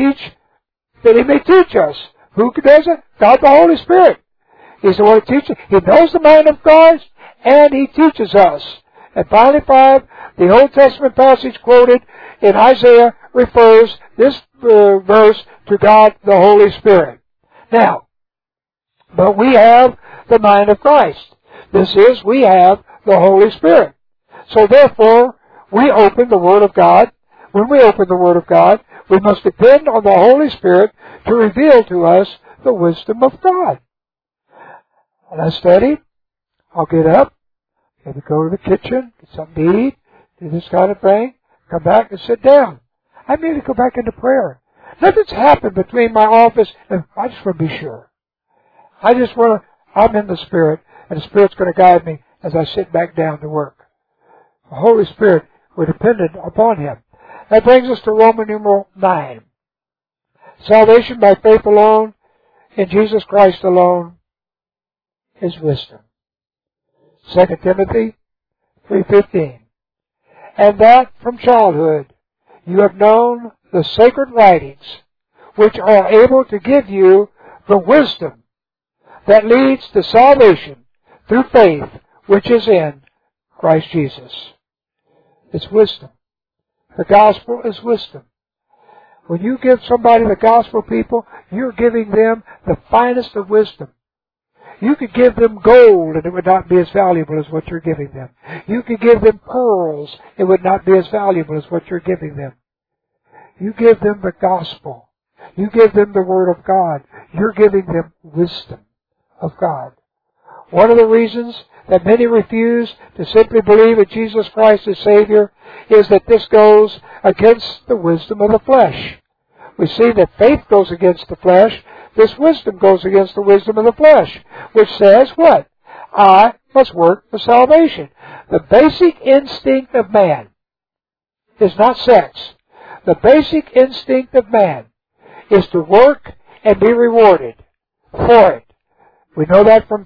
teach us. Who does it? God the Holy Spirit. He's the one who teaches. He knows the mind of Christ, and He teaches us. And finally, 5, the Old Testament passage quoted in Isaiah refers this verse to God the Holy Spirit. Now, but we have the mind of Christ. This is, we have the Holy Spirit. So therefore, we open the Word of God. When we open the Word of God, we must depend on the Holy Spirit to reveal to us the wisdom of God. When I study, I'll get up, maybe go to the kitchen, get something to eat, do this kind of thing, come back and sit down. I may go back into prayer. Nothing's happened between my office and I just want to be sure. I'm in the Spirit, and the Spirit's going to guide me as I sit back down to work. The Holy Spirit, we're dependent upon Him. That brings us to Roman numeral 9. Salvation by faith alone, in Jesus Christ alone, is wisdom. 2 Timothy 3:15. And that from childhood you have known the sacred writings, which are able to give you the wisdom that leads to salvation through faith, which is in Christ Jesus. It's wisdom. The gospel is wisdom. When you give somebody the gospel, people, you're giving them the finest of wisdom. You could give them gold and it would not be as valuable as what you're giving them. You could give them pearls, it would not be as valuable as what you're giving them. You give them the gospel. You give them the Word of God. You're giving them wisdom of God. One of the reasons that many refuse to simply believe in Jesus Christ as Savior is that this goes against the wisdom of the flesh. We see that faith goes against the flesh. This wisdom goes against the wisdom of the flesh, which says what? I must work for salvation. The basic instinct of man is not sex. The basic instinct of man is to work and be rewarded for it. We know that from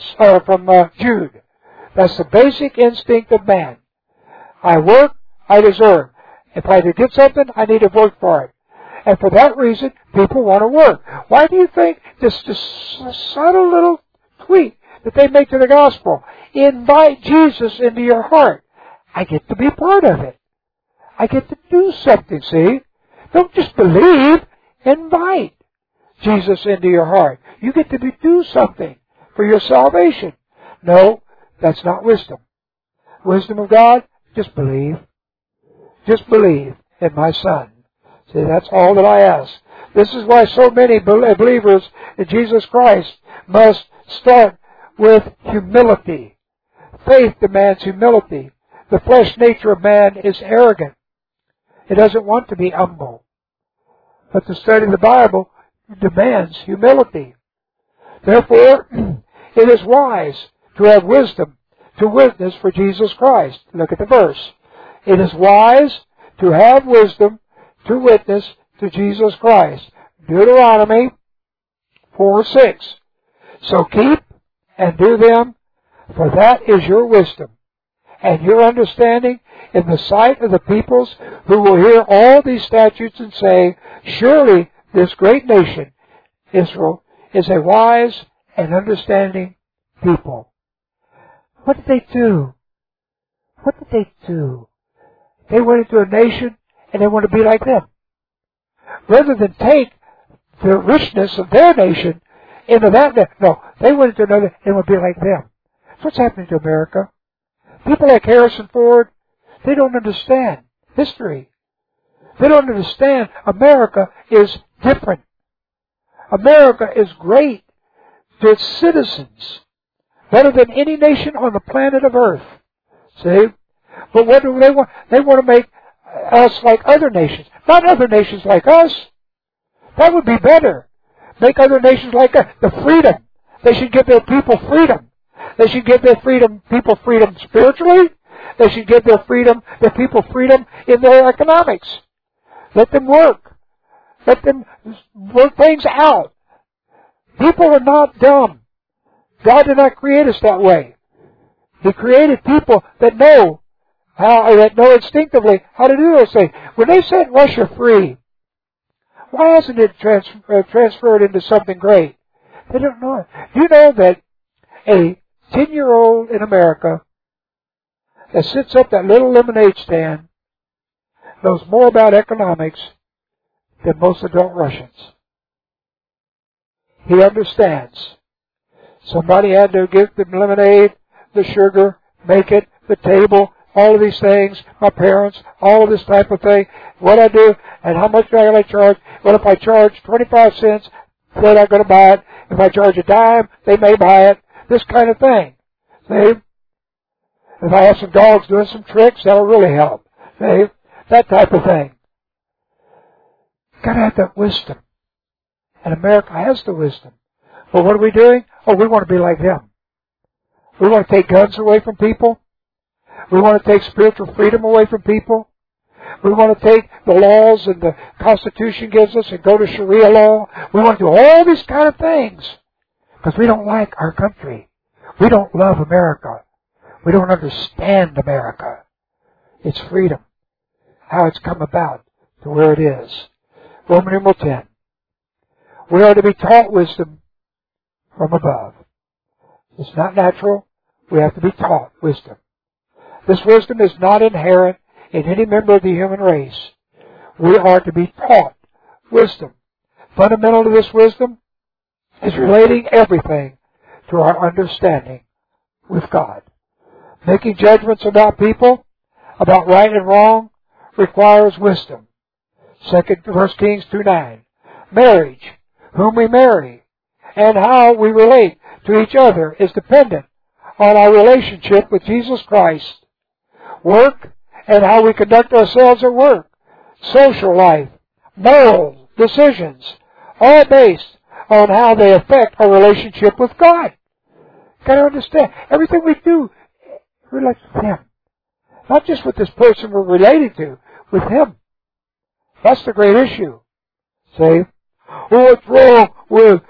Jude. That's the basic instinct of man. I work, I deserve. If I get something, I need to work for it. And for that reason, people want to work. Why do you think this subtle little tweak that they make to the gospel? Invite Jesus into your heart. I get to be part of it. I get to do something, see? Don't just believe. Invite Jesus into your heart. You get to do something for your salvation. No, that's not wisdom. Wisdom of God, just believe. Just believe in my Son. See, that's all that I ask. This is why so many believers in Jesus Christ must start with humility. Faith demands humility. The flesh nature of man is arrogant. It doesn't want to be humble. But to study the Bible demands humility. Therefore, it is wise to have wisdom to witness for Jesus Christ. Look at the verse. It is wise to have wisdom to witness to Jesus Christ. Deuteronomy 4:6. So keep and do them, for that is your wisdom and your understanding in the sight of the peoples who will hear all these statutes and say, surely this great nation, Israel, is a wise and understanding people. What did they do? What did they do? They went into a nation and they want to be like them. Rather than take the richness of their nation into that. No, they went into another and would be like them. That's what's happening to America. People like Harrison Ford, they don't understand history. They don't understand America is different. America is great to its citizens, better than any nation on the planet of Earth. See? But what do they want? They want to make us like other nations. Not other nations like us. That would be better. Make other nations like us. The freedom. They should give their people freedom. They should give their people freedom spiritually. They should give their people freedom in their economics. Let them work. Let them work things out. People are not dumb. God did not create us that way. He created people that know instinctively how to do those things. When they set Russia free, why hasn't it transferred into something great? They don't know it. Do you know that a 10-year-old in America that sits up that little lemonade stand knows more about economics than most adult Russians? He understands. Somebody had to give the lemonade, the sugar, make it, the table, all of these things, my parents, all of this type of thing. What I do, and how much do I charge? Well, if I charge 25 cents, they're not going to buy it. If I charge a dime, they may buy it. This kind of thing. See? If I have some dogs doing some tricks, that'll really help. See? That type of thing. Got to have that wisdom. And America has the wisdom. But what are we doing? Oh, we want to be like them. We want to take guns away from people. We want to take spiritual freedom away from people. We want to take the laws and the Constitution gives us and go to Sharia law. We want to do all these kind of things because we don't like our country. We don't love America. We don't understand America. It's freedom. How it's come about to where it is. Roman numeral 10. We are to be taught wisdom from above. It's not natural. We have to be taught wisdom. This wisdom is not inherent in any member of the human race. We are to be taught wisdom. Fundamental to this wisdom is relating everything to our understanding with God. Making judgments about people, about right and wrong, requires wisdom. 1 Kings 2:9. Marriage, whom we marry, and how we relate to each other is dependent on our relationship with Jesus Christ. Work and how we conduct ourselves at work, social life, moral decisions, all based on how they affect our relationship with God. Got to understand, everything we do relates to Him. Not just with this person we're related to, with Him. That's the great issue. See? What's wrong with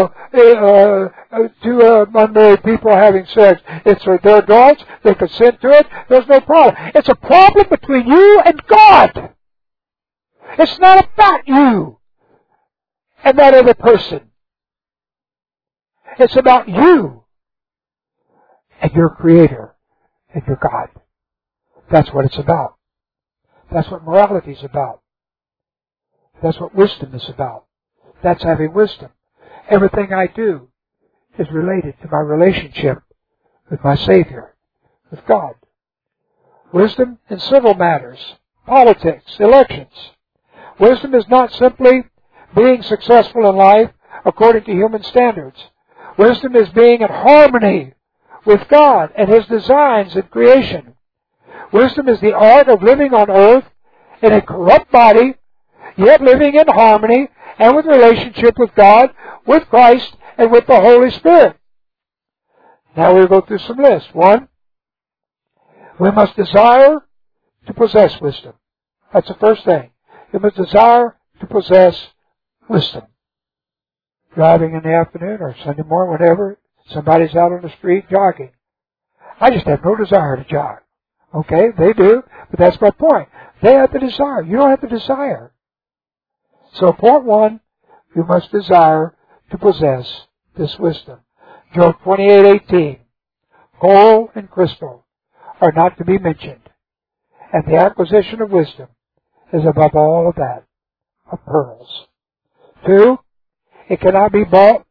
two unmarried people having sex? They're adults. They consent to it. There's no problem. It's a problem between you and God. It's not about you and that other person. It's about you and your Creator and your God. That's what it's about. That's what morality is about. That's what wisdom is about. That's having wisdom. Everything I do is related to my relationship with my Savior, with God. Wisdom in civil matters, politics, elections. Wisdom is not simply being successful in life according to human standards. Wisdom is being in harmony with God and His designs in creation. Wisdom is the art of living on earth in a corrupt body, yet living in harmony and with relationship with God, with Christ, and with the Holy Spirit. Now we'll go through some lists. 1, we must desire to possess wisdom. That's the first thing. We must desire to possess wisdom. Driving in the afternoon or Sunday morning, whenever, somebody's out on the street jogging. I just have no desire to jog. Okay, they do, but that's my point. They have the desire. You don't have the desire. So point 1, you must desire to possess this wisdom. Job 28:18. Gold and crystal are not to be mentioned, and the acquisition of wisdom is above all of that, of pearls. 2, it cannot be bought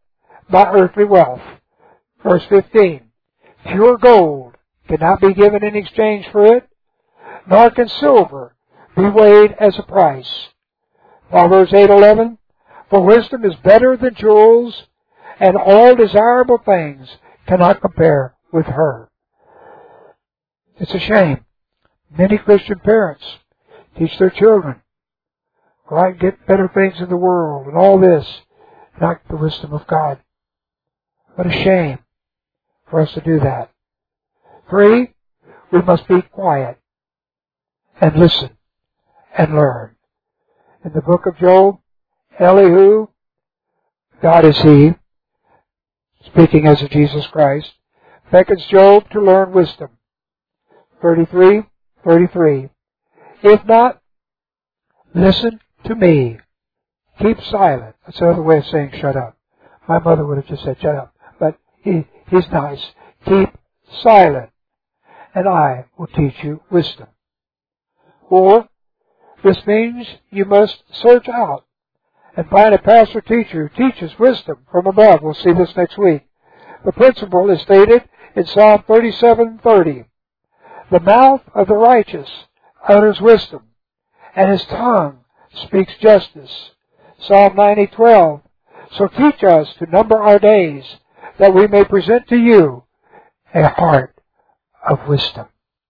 by earthly wealth. Verse 15. Pure gold cannot be given in exchange for it, nor can silver be weighed as a price. Proverbs 8:11. For wisdom is better than jewels, and all desirable things cannot compare with her. It's a shame. Many Christian parents teach their children, go out and get better things in the world and all this, not the wisdom of God. What a shame for us to do that. 3, we must be quiet and listen and learn. In the book of Job, Elihu, God is He, speaking as of Jesus Christ, beckons Job to learn wisdom. 33. If not, listen to me. Keep silent. That's another way of saying shut up. My mother would have just said shut up. But he's nice. Keep silent, and I will teach you wisdom. 4, this means you must search out and find a pastor teacher who teaches wisdom from above. We'll see this next week. The principle is stated in Psalm 37:30. The mouth of the righteous utters wisdom, and his tongue speaks justice. Psalm 90:12. So teach us to number our days, that we may present to you a heart of wisdom.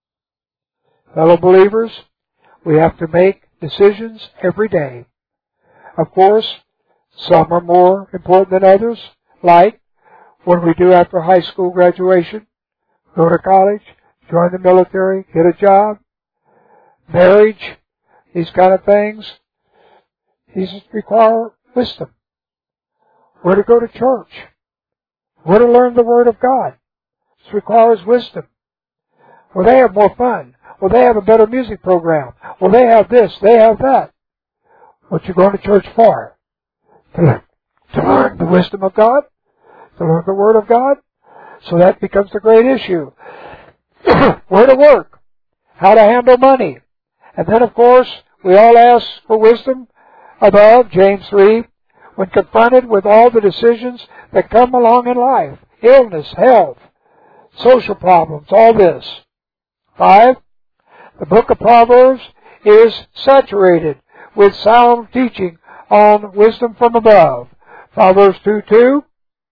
Fellow believers, we have to make decisions every day. Of course, some are more important than others, like what we do after high school graduation, go to college, join the military, get a job, marriage, these kind of things. These require wisdom. Where to go to church, where to learn the Word of God. This requires wisdom. Well, they have more fun. Well, they have a better music program. Well, they have this, they have that. What you going to church for? To learn the wisdom of God? To learn the Word of God? So that becomes the great issue. Where to work? How to handle money? And then, of course, we all ask for wisdom above, James 3, when confronted with all the decisions that come along in life. Illness, health, social problems, all this. 5, the book of Proverbs is saturated with sound teaching on wisdom from above. Proverbs 2:2.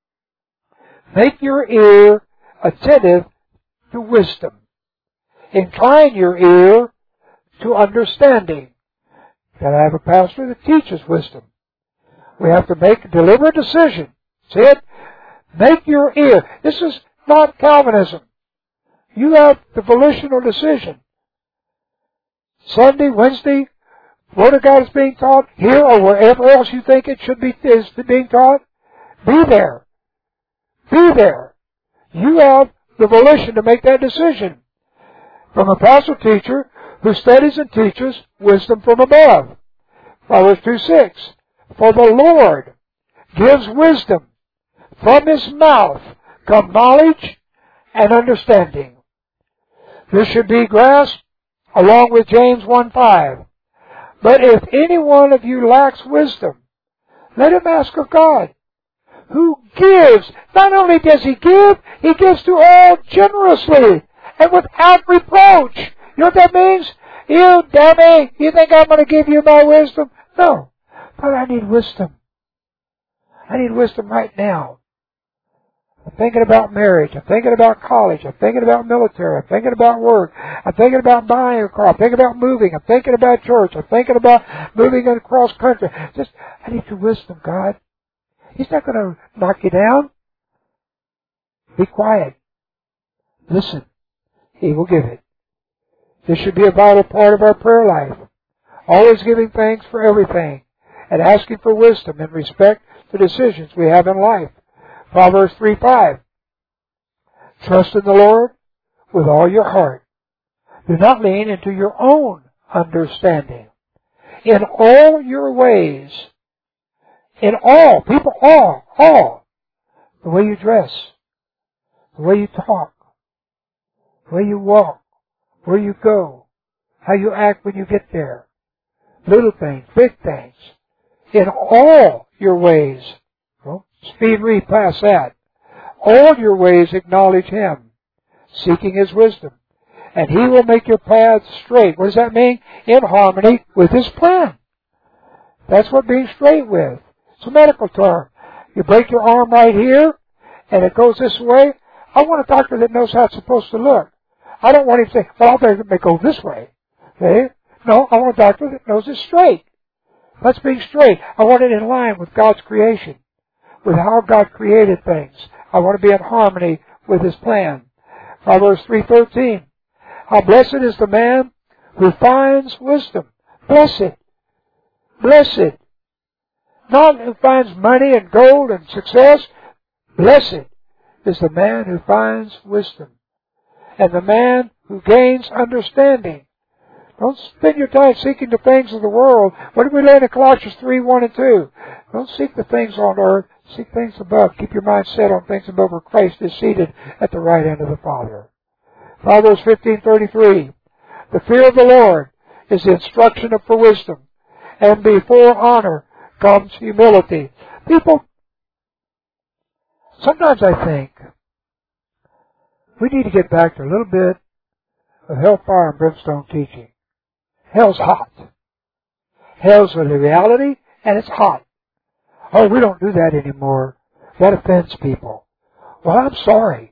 Make your ear attentive to wisdom. Incline your ear to understanding. You've got to have a pastor that teaches wisdom. We have to make a deliberate decision. See it? Make your ear. This is not Calvinism. You have the volitional decision. Sunday, Wednesday, Word of God is being taught here or wherever else you think it should be is being taught. Be there. Be there. You have the volition to make that decision. From a pastor teacher who studies and teaches wisdom from above. Proverbs 2:6. For the Lord gives wisdom. From His mouth come knowledge and understanding. This should be grasped along with James 1:5. But if any one of you lacks wisdom, let him ask of God, who gives. Not only does He give, He gives to all generously and without reproach. You know what that means? You dummy, you think I'm going to give you my wisdom? No. But I need wisdom. I need wisdom right now. I'm thinking about marriage. I'm thinking about college. I'm thinking about military. I'm thinking about work. I'm thinking about buying a car. I'm thinking about moving. I'm thinking about church. I'm thinking about moving across country. I need your wisdom, God. He's not going to knock you down. Be quiet. Listen. He will give it. This should be a vital part of our prayer life. Always giving thanks for everything and asking for wisdom in respect to decisions we have in life. Proverbs 3:5. Trust in the Lord with all your heart. Do not lean into your own understanding. In all your ways, in all, people, all, the way you dress, the way you talk, the way you walk, where you go, how you act when you get there, little things, big things, in all your ways. Well, Speed read past that. All your ways acknowledge Him, seeking His wisdom. And He will make your paths straight. What does that mean? In harmony with His plan. That's what being straight with. It's a medical term. You break your arm right here, and it goes this way. I want a doctor that knows how it's supposed to look. I don't want him to say, well, I'll make it go this way. Okay? No, I want a doctor that knows it's straight. That's being straight. I want it in line with God's creation, with how God created things. I want to be in harmony with His plan. Proverbs 3:13. How blessed is the man who finds wisdom. Blessed. Blessed. Not who finds money and gold and success. Blessed is the man who finds wisdom, and the man who gains understanding. Don't spend your time seeking the things of the world. What did we learn in Colossians 3:1 and 2? Don't seek the things on earth. Seek things above. Keep your mind set on things above where Christ is seated at the right hand of the Father. Proverbs 15:33. The fear of the Lord is the instruction for wisdom, and before honor comes humility. People, sometimes I think we need to get back to a little bit of hellfire and brimstone teaching. Hell's hot. Hell's a reality, and it's hot. Oh, we don't do that anymore. That offends people. Well, I'm sorry.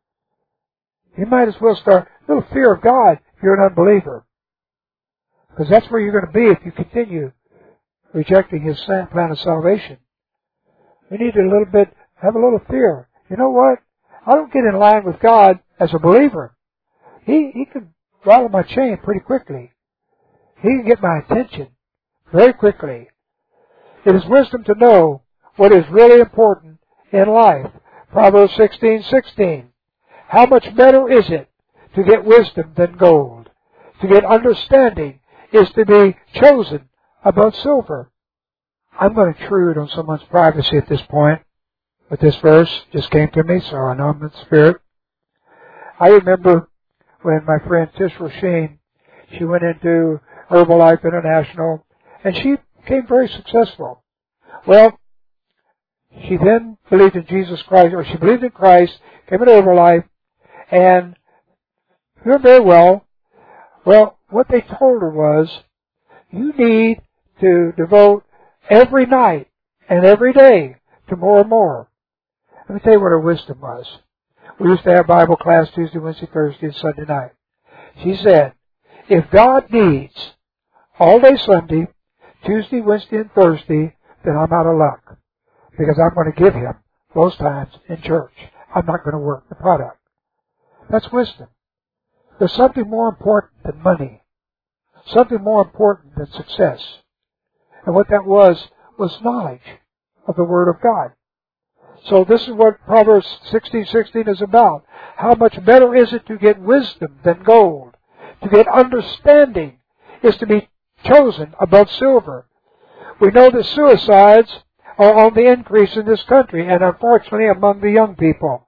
You might as well start a little fear of God if you're an unbeliever. Because that's where you're going to be if you continue rejecting His plan of salvation. We need to have a little fear. You know what? I don't get in line with God as a believer. He can rattle my chain pretty quickly. He can get my attention very quickly. It is wisdom to know what is really important in life. Proverbs 16:16. How much better is it to get wisdom than gold? To get understanding is to be chosen above silver. I'm going to intrude on someone's privacy at this point, but this verse just came to me, so I know I'm in the Spirit. I remember when my friend Tish Rosheen, she went into Herbalife International, and she became very successful. Well, she then believed in Jesus Christ, or she believed in Christ, came into Herbalife, and doing very well. Well, what they told her was, you need to devote every night and every day to more and more. Let me tell you what her wisdom was. We used to have Bible class Tuesday, Wednesday, Thursday, and Sunday night. She said, if God needs all day Sunday, Tuesday, Wednesday, and Thursday, then I'm out of luck. Because I'm going to give Him those times in church. I'm not going to work the product. That's wisdom. There's something more important than money. Something more important than success. And what that was knowledge of the Word of God. So this is what Proverbs 16:16 is about. How much better is it to get wisdom than gold? To get understanding is to be chosen above silver. We know that suicides are on the increase in this country, and unfortunately among the young people.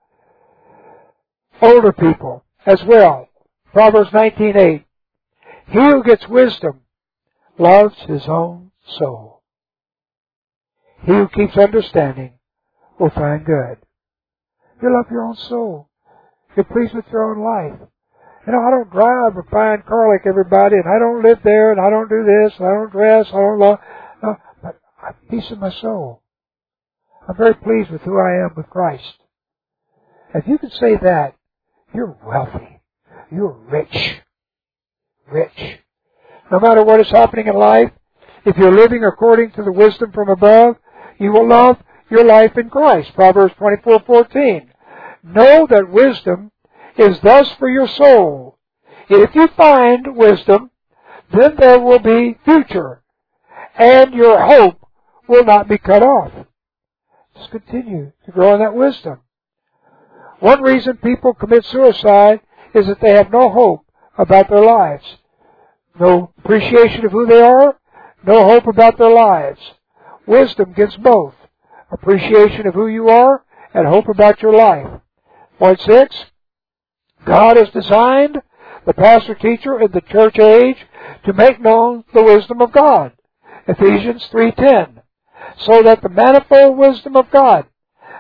Older people as well. Proverbs 19:8. He who gets wisdom loves his own soul. He who keeps understanding will find good. You love your own soul. You're pleased with your own life. You know, I don't drive a fine car like everybody, and I don't live there, and I don't do this, and I don't dress, I don't love. No, but I have peace in my soul. I'm very pleased with who I am with Christ. If you can say that, you're wealthy. You're rich. Rich. No matter what is happening in life, if you're living according to the wisdom from above, you will love your life in Christ. Proverbs 24:14. Know that wisdom is thus for your soul. If you find wisdom, then there will be future, and your hope will not be cut off. Just continue to grow in that wisdom. One reason people commit suicide is that they have no hope about their lives. No appreciation of who they are, no hope about their lives. Wisdom gives both. Appreciation of who you are and hope about your life. Point 6. God has designed the pastor teacher in the church age to make known the wisdom of God. Ephesians 3:10. So that the manifold wisdom of God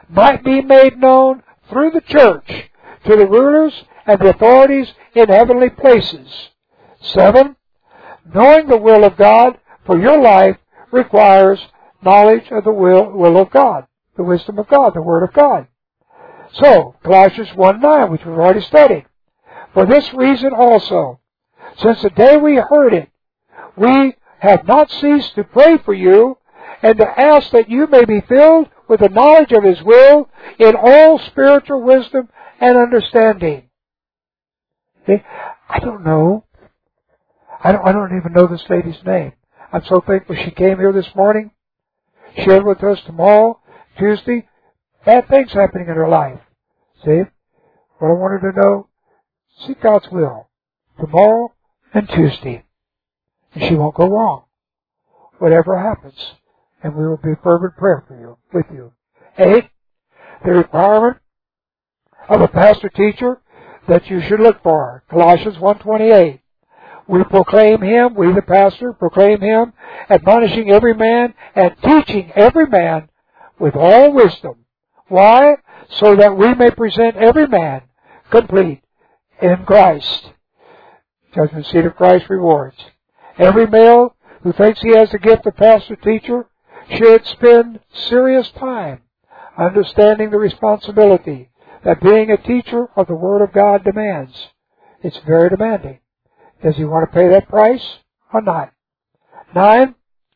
might be made known through the church to the rulers and the authorities in heavenly places. 7. Knowing the will of God for your life requires knowledge of the will of God, the wisdom of God, the Word of God. So, Colossians 1:9, which we've already studied. For this reason also, since the day we heard it, we have not ceased to pray for you and to ask that you may be filled with the knowledge of His will in all spiritual wisdom and understanding. See, I don't know. I don't even know this lady's name. I'm so thankful she came here this morning, shared with us tomorrow, Tuesday. Bad things happening in her life. See? What I wanted to know, seek God's will tomorrow and Tuesday. And she won't go wrong. Whatever happens. And we will be fervent prayer for you, with you. 8. The requirement of a pastor teacher that you should look for. Colossians 1:28. We proclaim Him, we the pastor, proclaim Him, admonishing every man and teaching every man with all wisdom. Why? So that we may present every man complete in Christ. Judgment seat of Christ rewards. Every male who thinks he has the gift of pastor-teacher should spend serious time understanding the responsibility that being a teacher of the Word of God demands. It's very demanding. Does he want to pay that price or not? 9.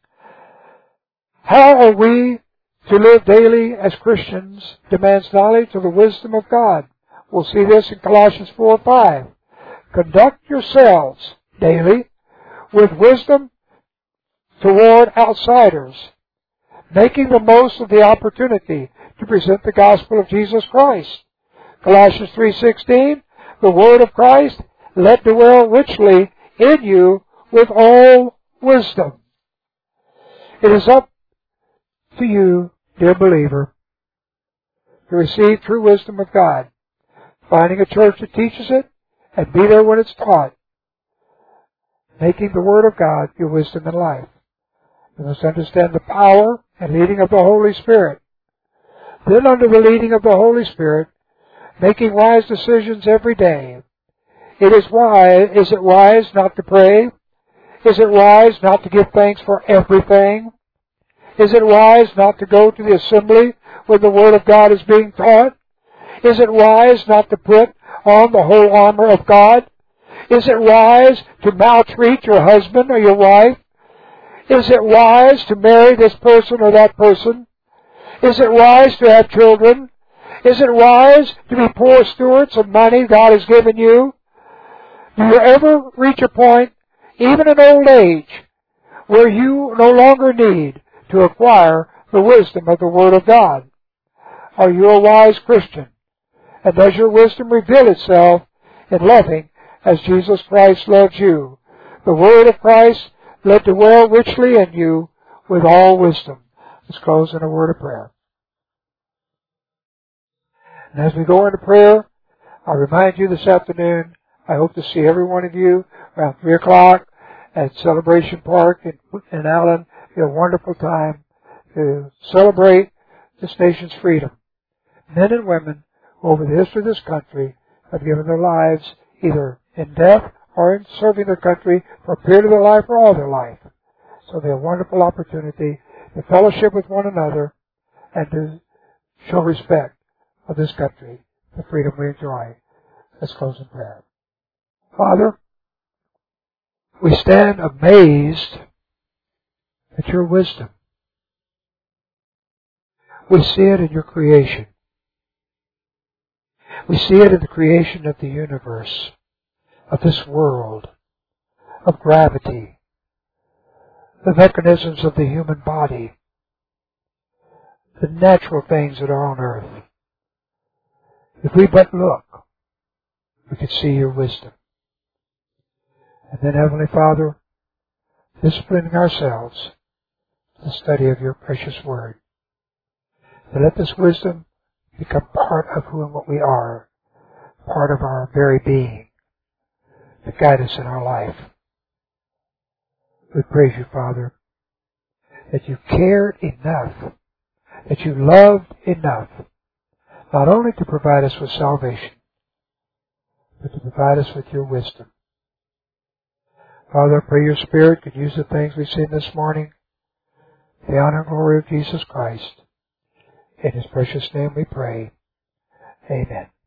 How are we to live daily as Christians demands knowledge of the wisdom of God. We'll see this in Colossians 4:5. Conduct yourselves daily with wisdom toward outsiders, making the most of the opportunity to present the gospel of Jesus Christ. Colossians 3:16, the word of Christ, let dwell richly in you with all wisdom. It is up to you, dear believer, to receive true wisdom of God, finding a church that teaches it, and be there when it's taught, making the Word of God your wisdom in life. You must understand the power and leading of the Holy Spirit. Then under the leading of the Holy Spirit, making wise decisions every day. Is it wise not to pray? Is it wise not to give thanks for everything? Is it wise not to go to the assembly when the Word of God is being taught? Is it wise not to put on the whole armor of God? Is it wise to maltreat your husband or your wife? Is it wise to marry this person or that person? Is it wise to have children? Is it wise to be poor stewards of money God has given you? Do you ever reach a point, even in old age, where you no longer need to acquire the wisdom of the Word of God? Are you a wise Christian? And does your wisdom reveal itself in loving as Jesus Christ loves you? The Word of Christ, let dwell richly in you with all wisdom. Let's close in a word of prayer. And as we go into prayer, I'll remind you this afternoon, I hope to see every one of you around 3 o'clock at Celebration Park in Allen. It'll be a wonderful time to celebrate this nation's freedom. Men and women who over the history of this country have given their lives either in death or in serving their country for a period of their life or all their life. So they have a wonderful opportunity to fellowship with one another and to show respect for this country, the freedom we enjoy. Let's close in prayer. Father, we stand amazed at your wisdom. We see it in your creation. We see it in the creation of the universe, of this world, of gravity, the mechanisms of the human body, the natural things that are on earth. If we but look, we could see your wisdom. And then, Heavenly Father, disciplining ourselves to the study of your precious word. To let this wisdom become part of who and what we are, part of our very being, to guide us in our life. We praise you, Father, that you cared enough, that you loved enough not only to provide us with salvation, but to provide us with your wisdom. Father, I pray your Spirit could use the things we've seen this morning, the honor and glory of Jesus Christ. In His precious name we pray. Amen.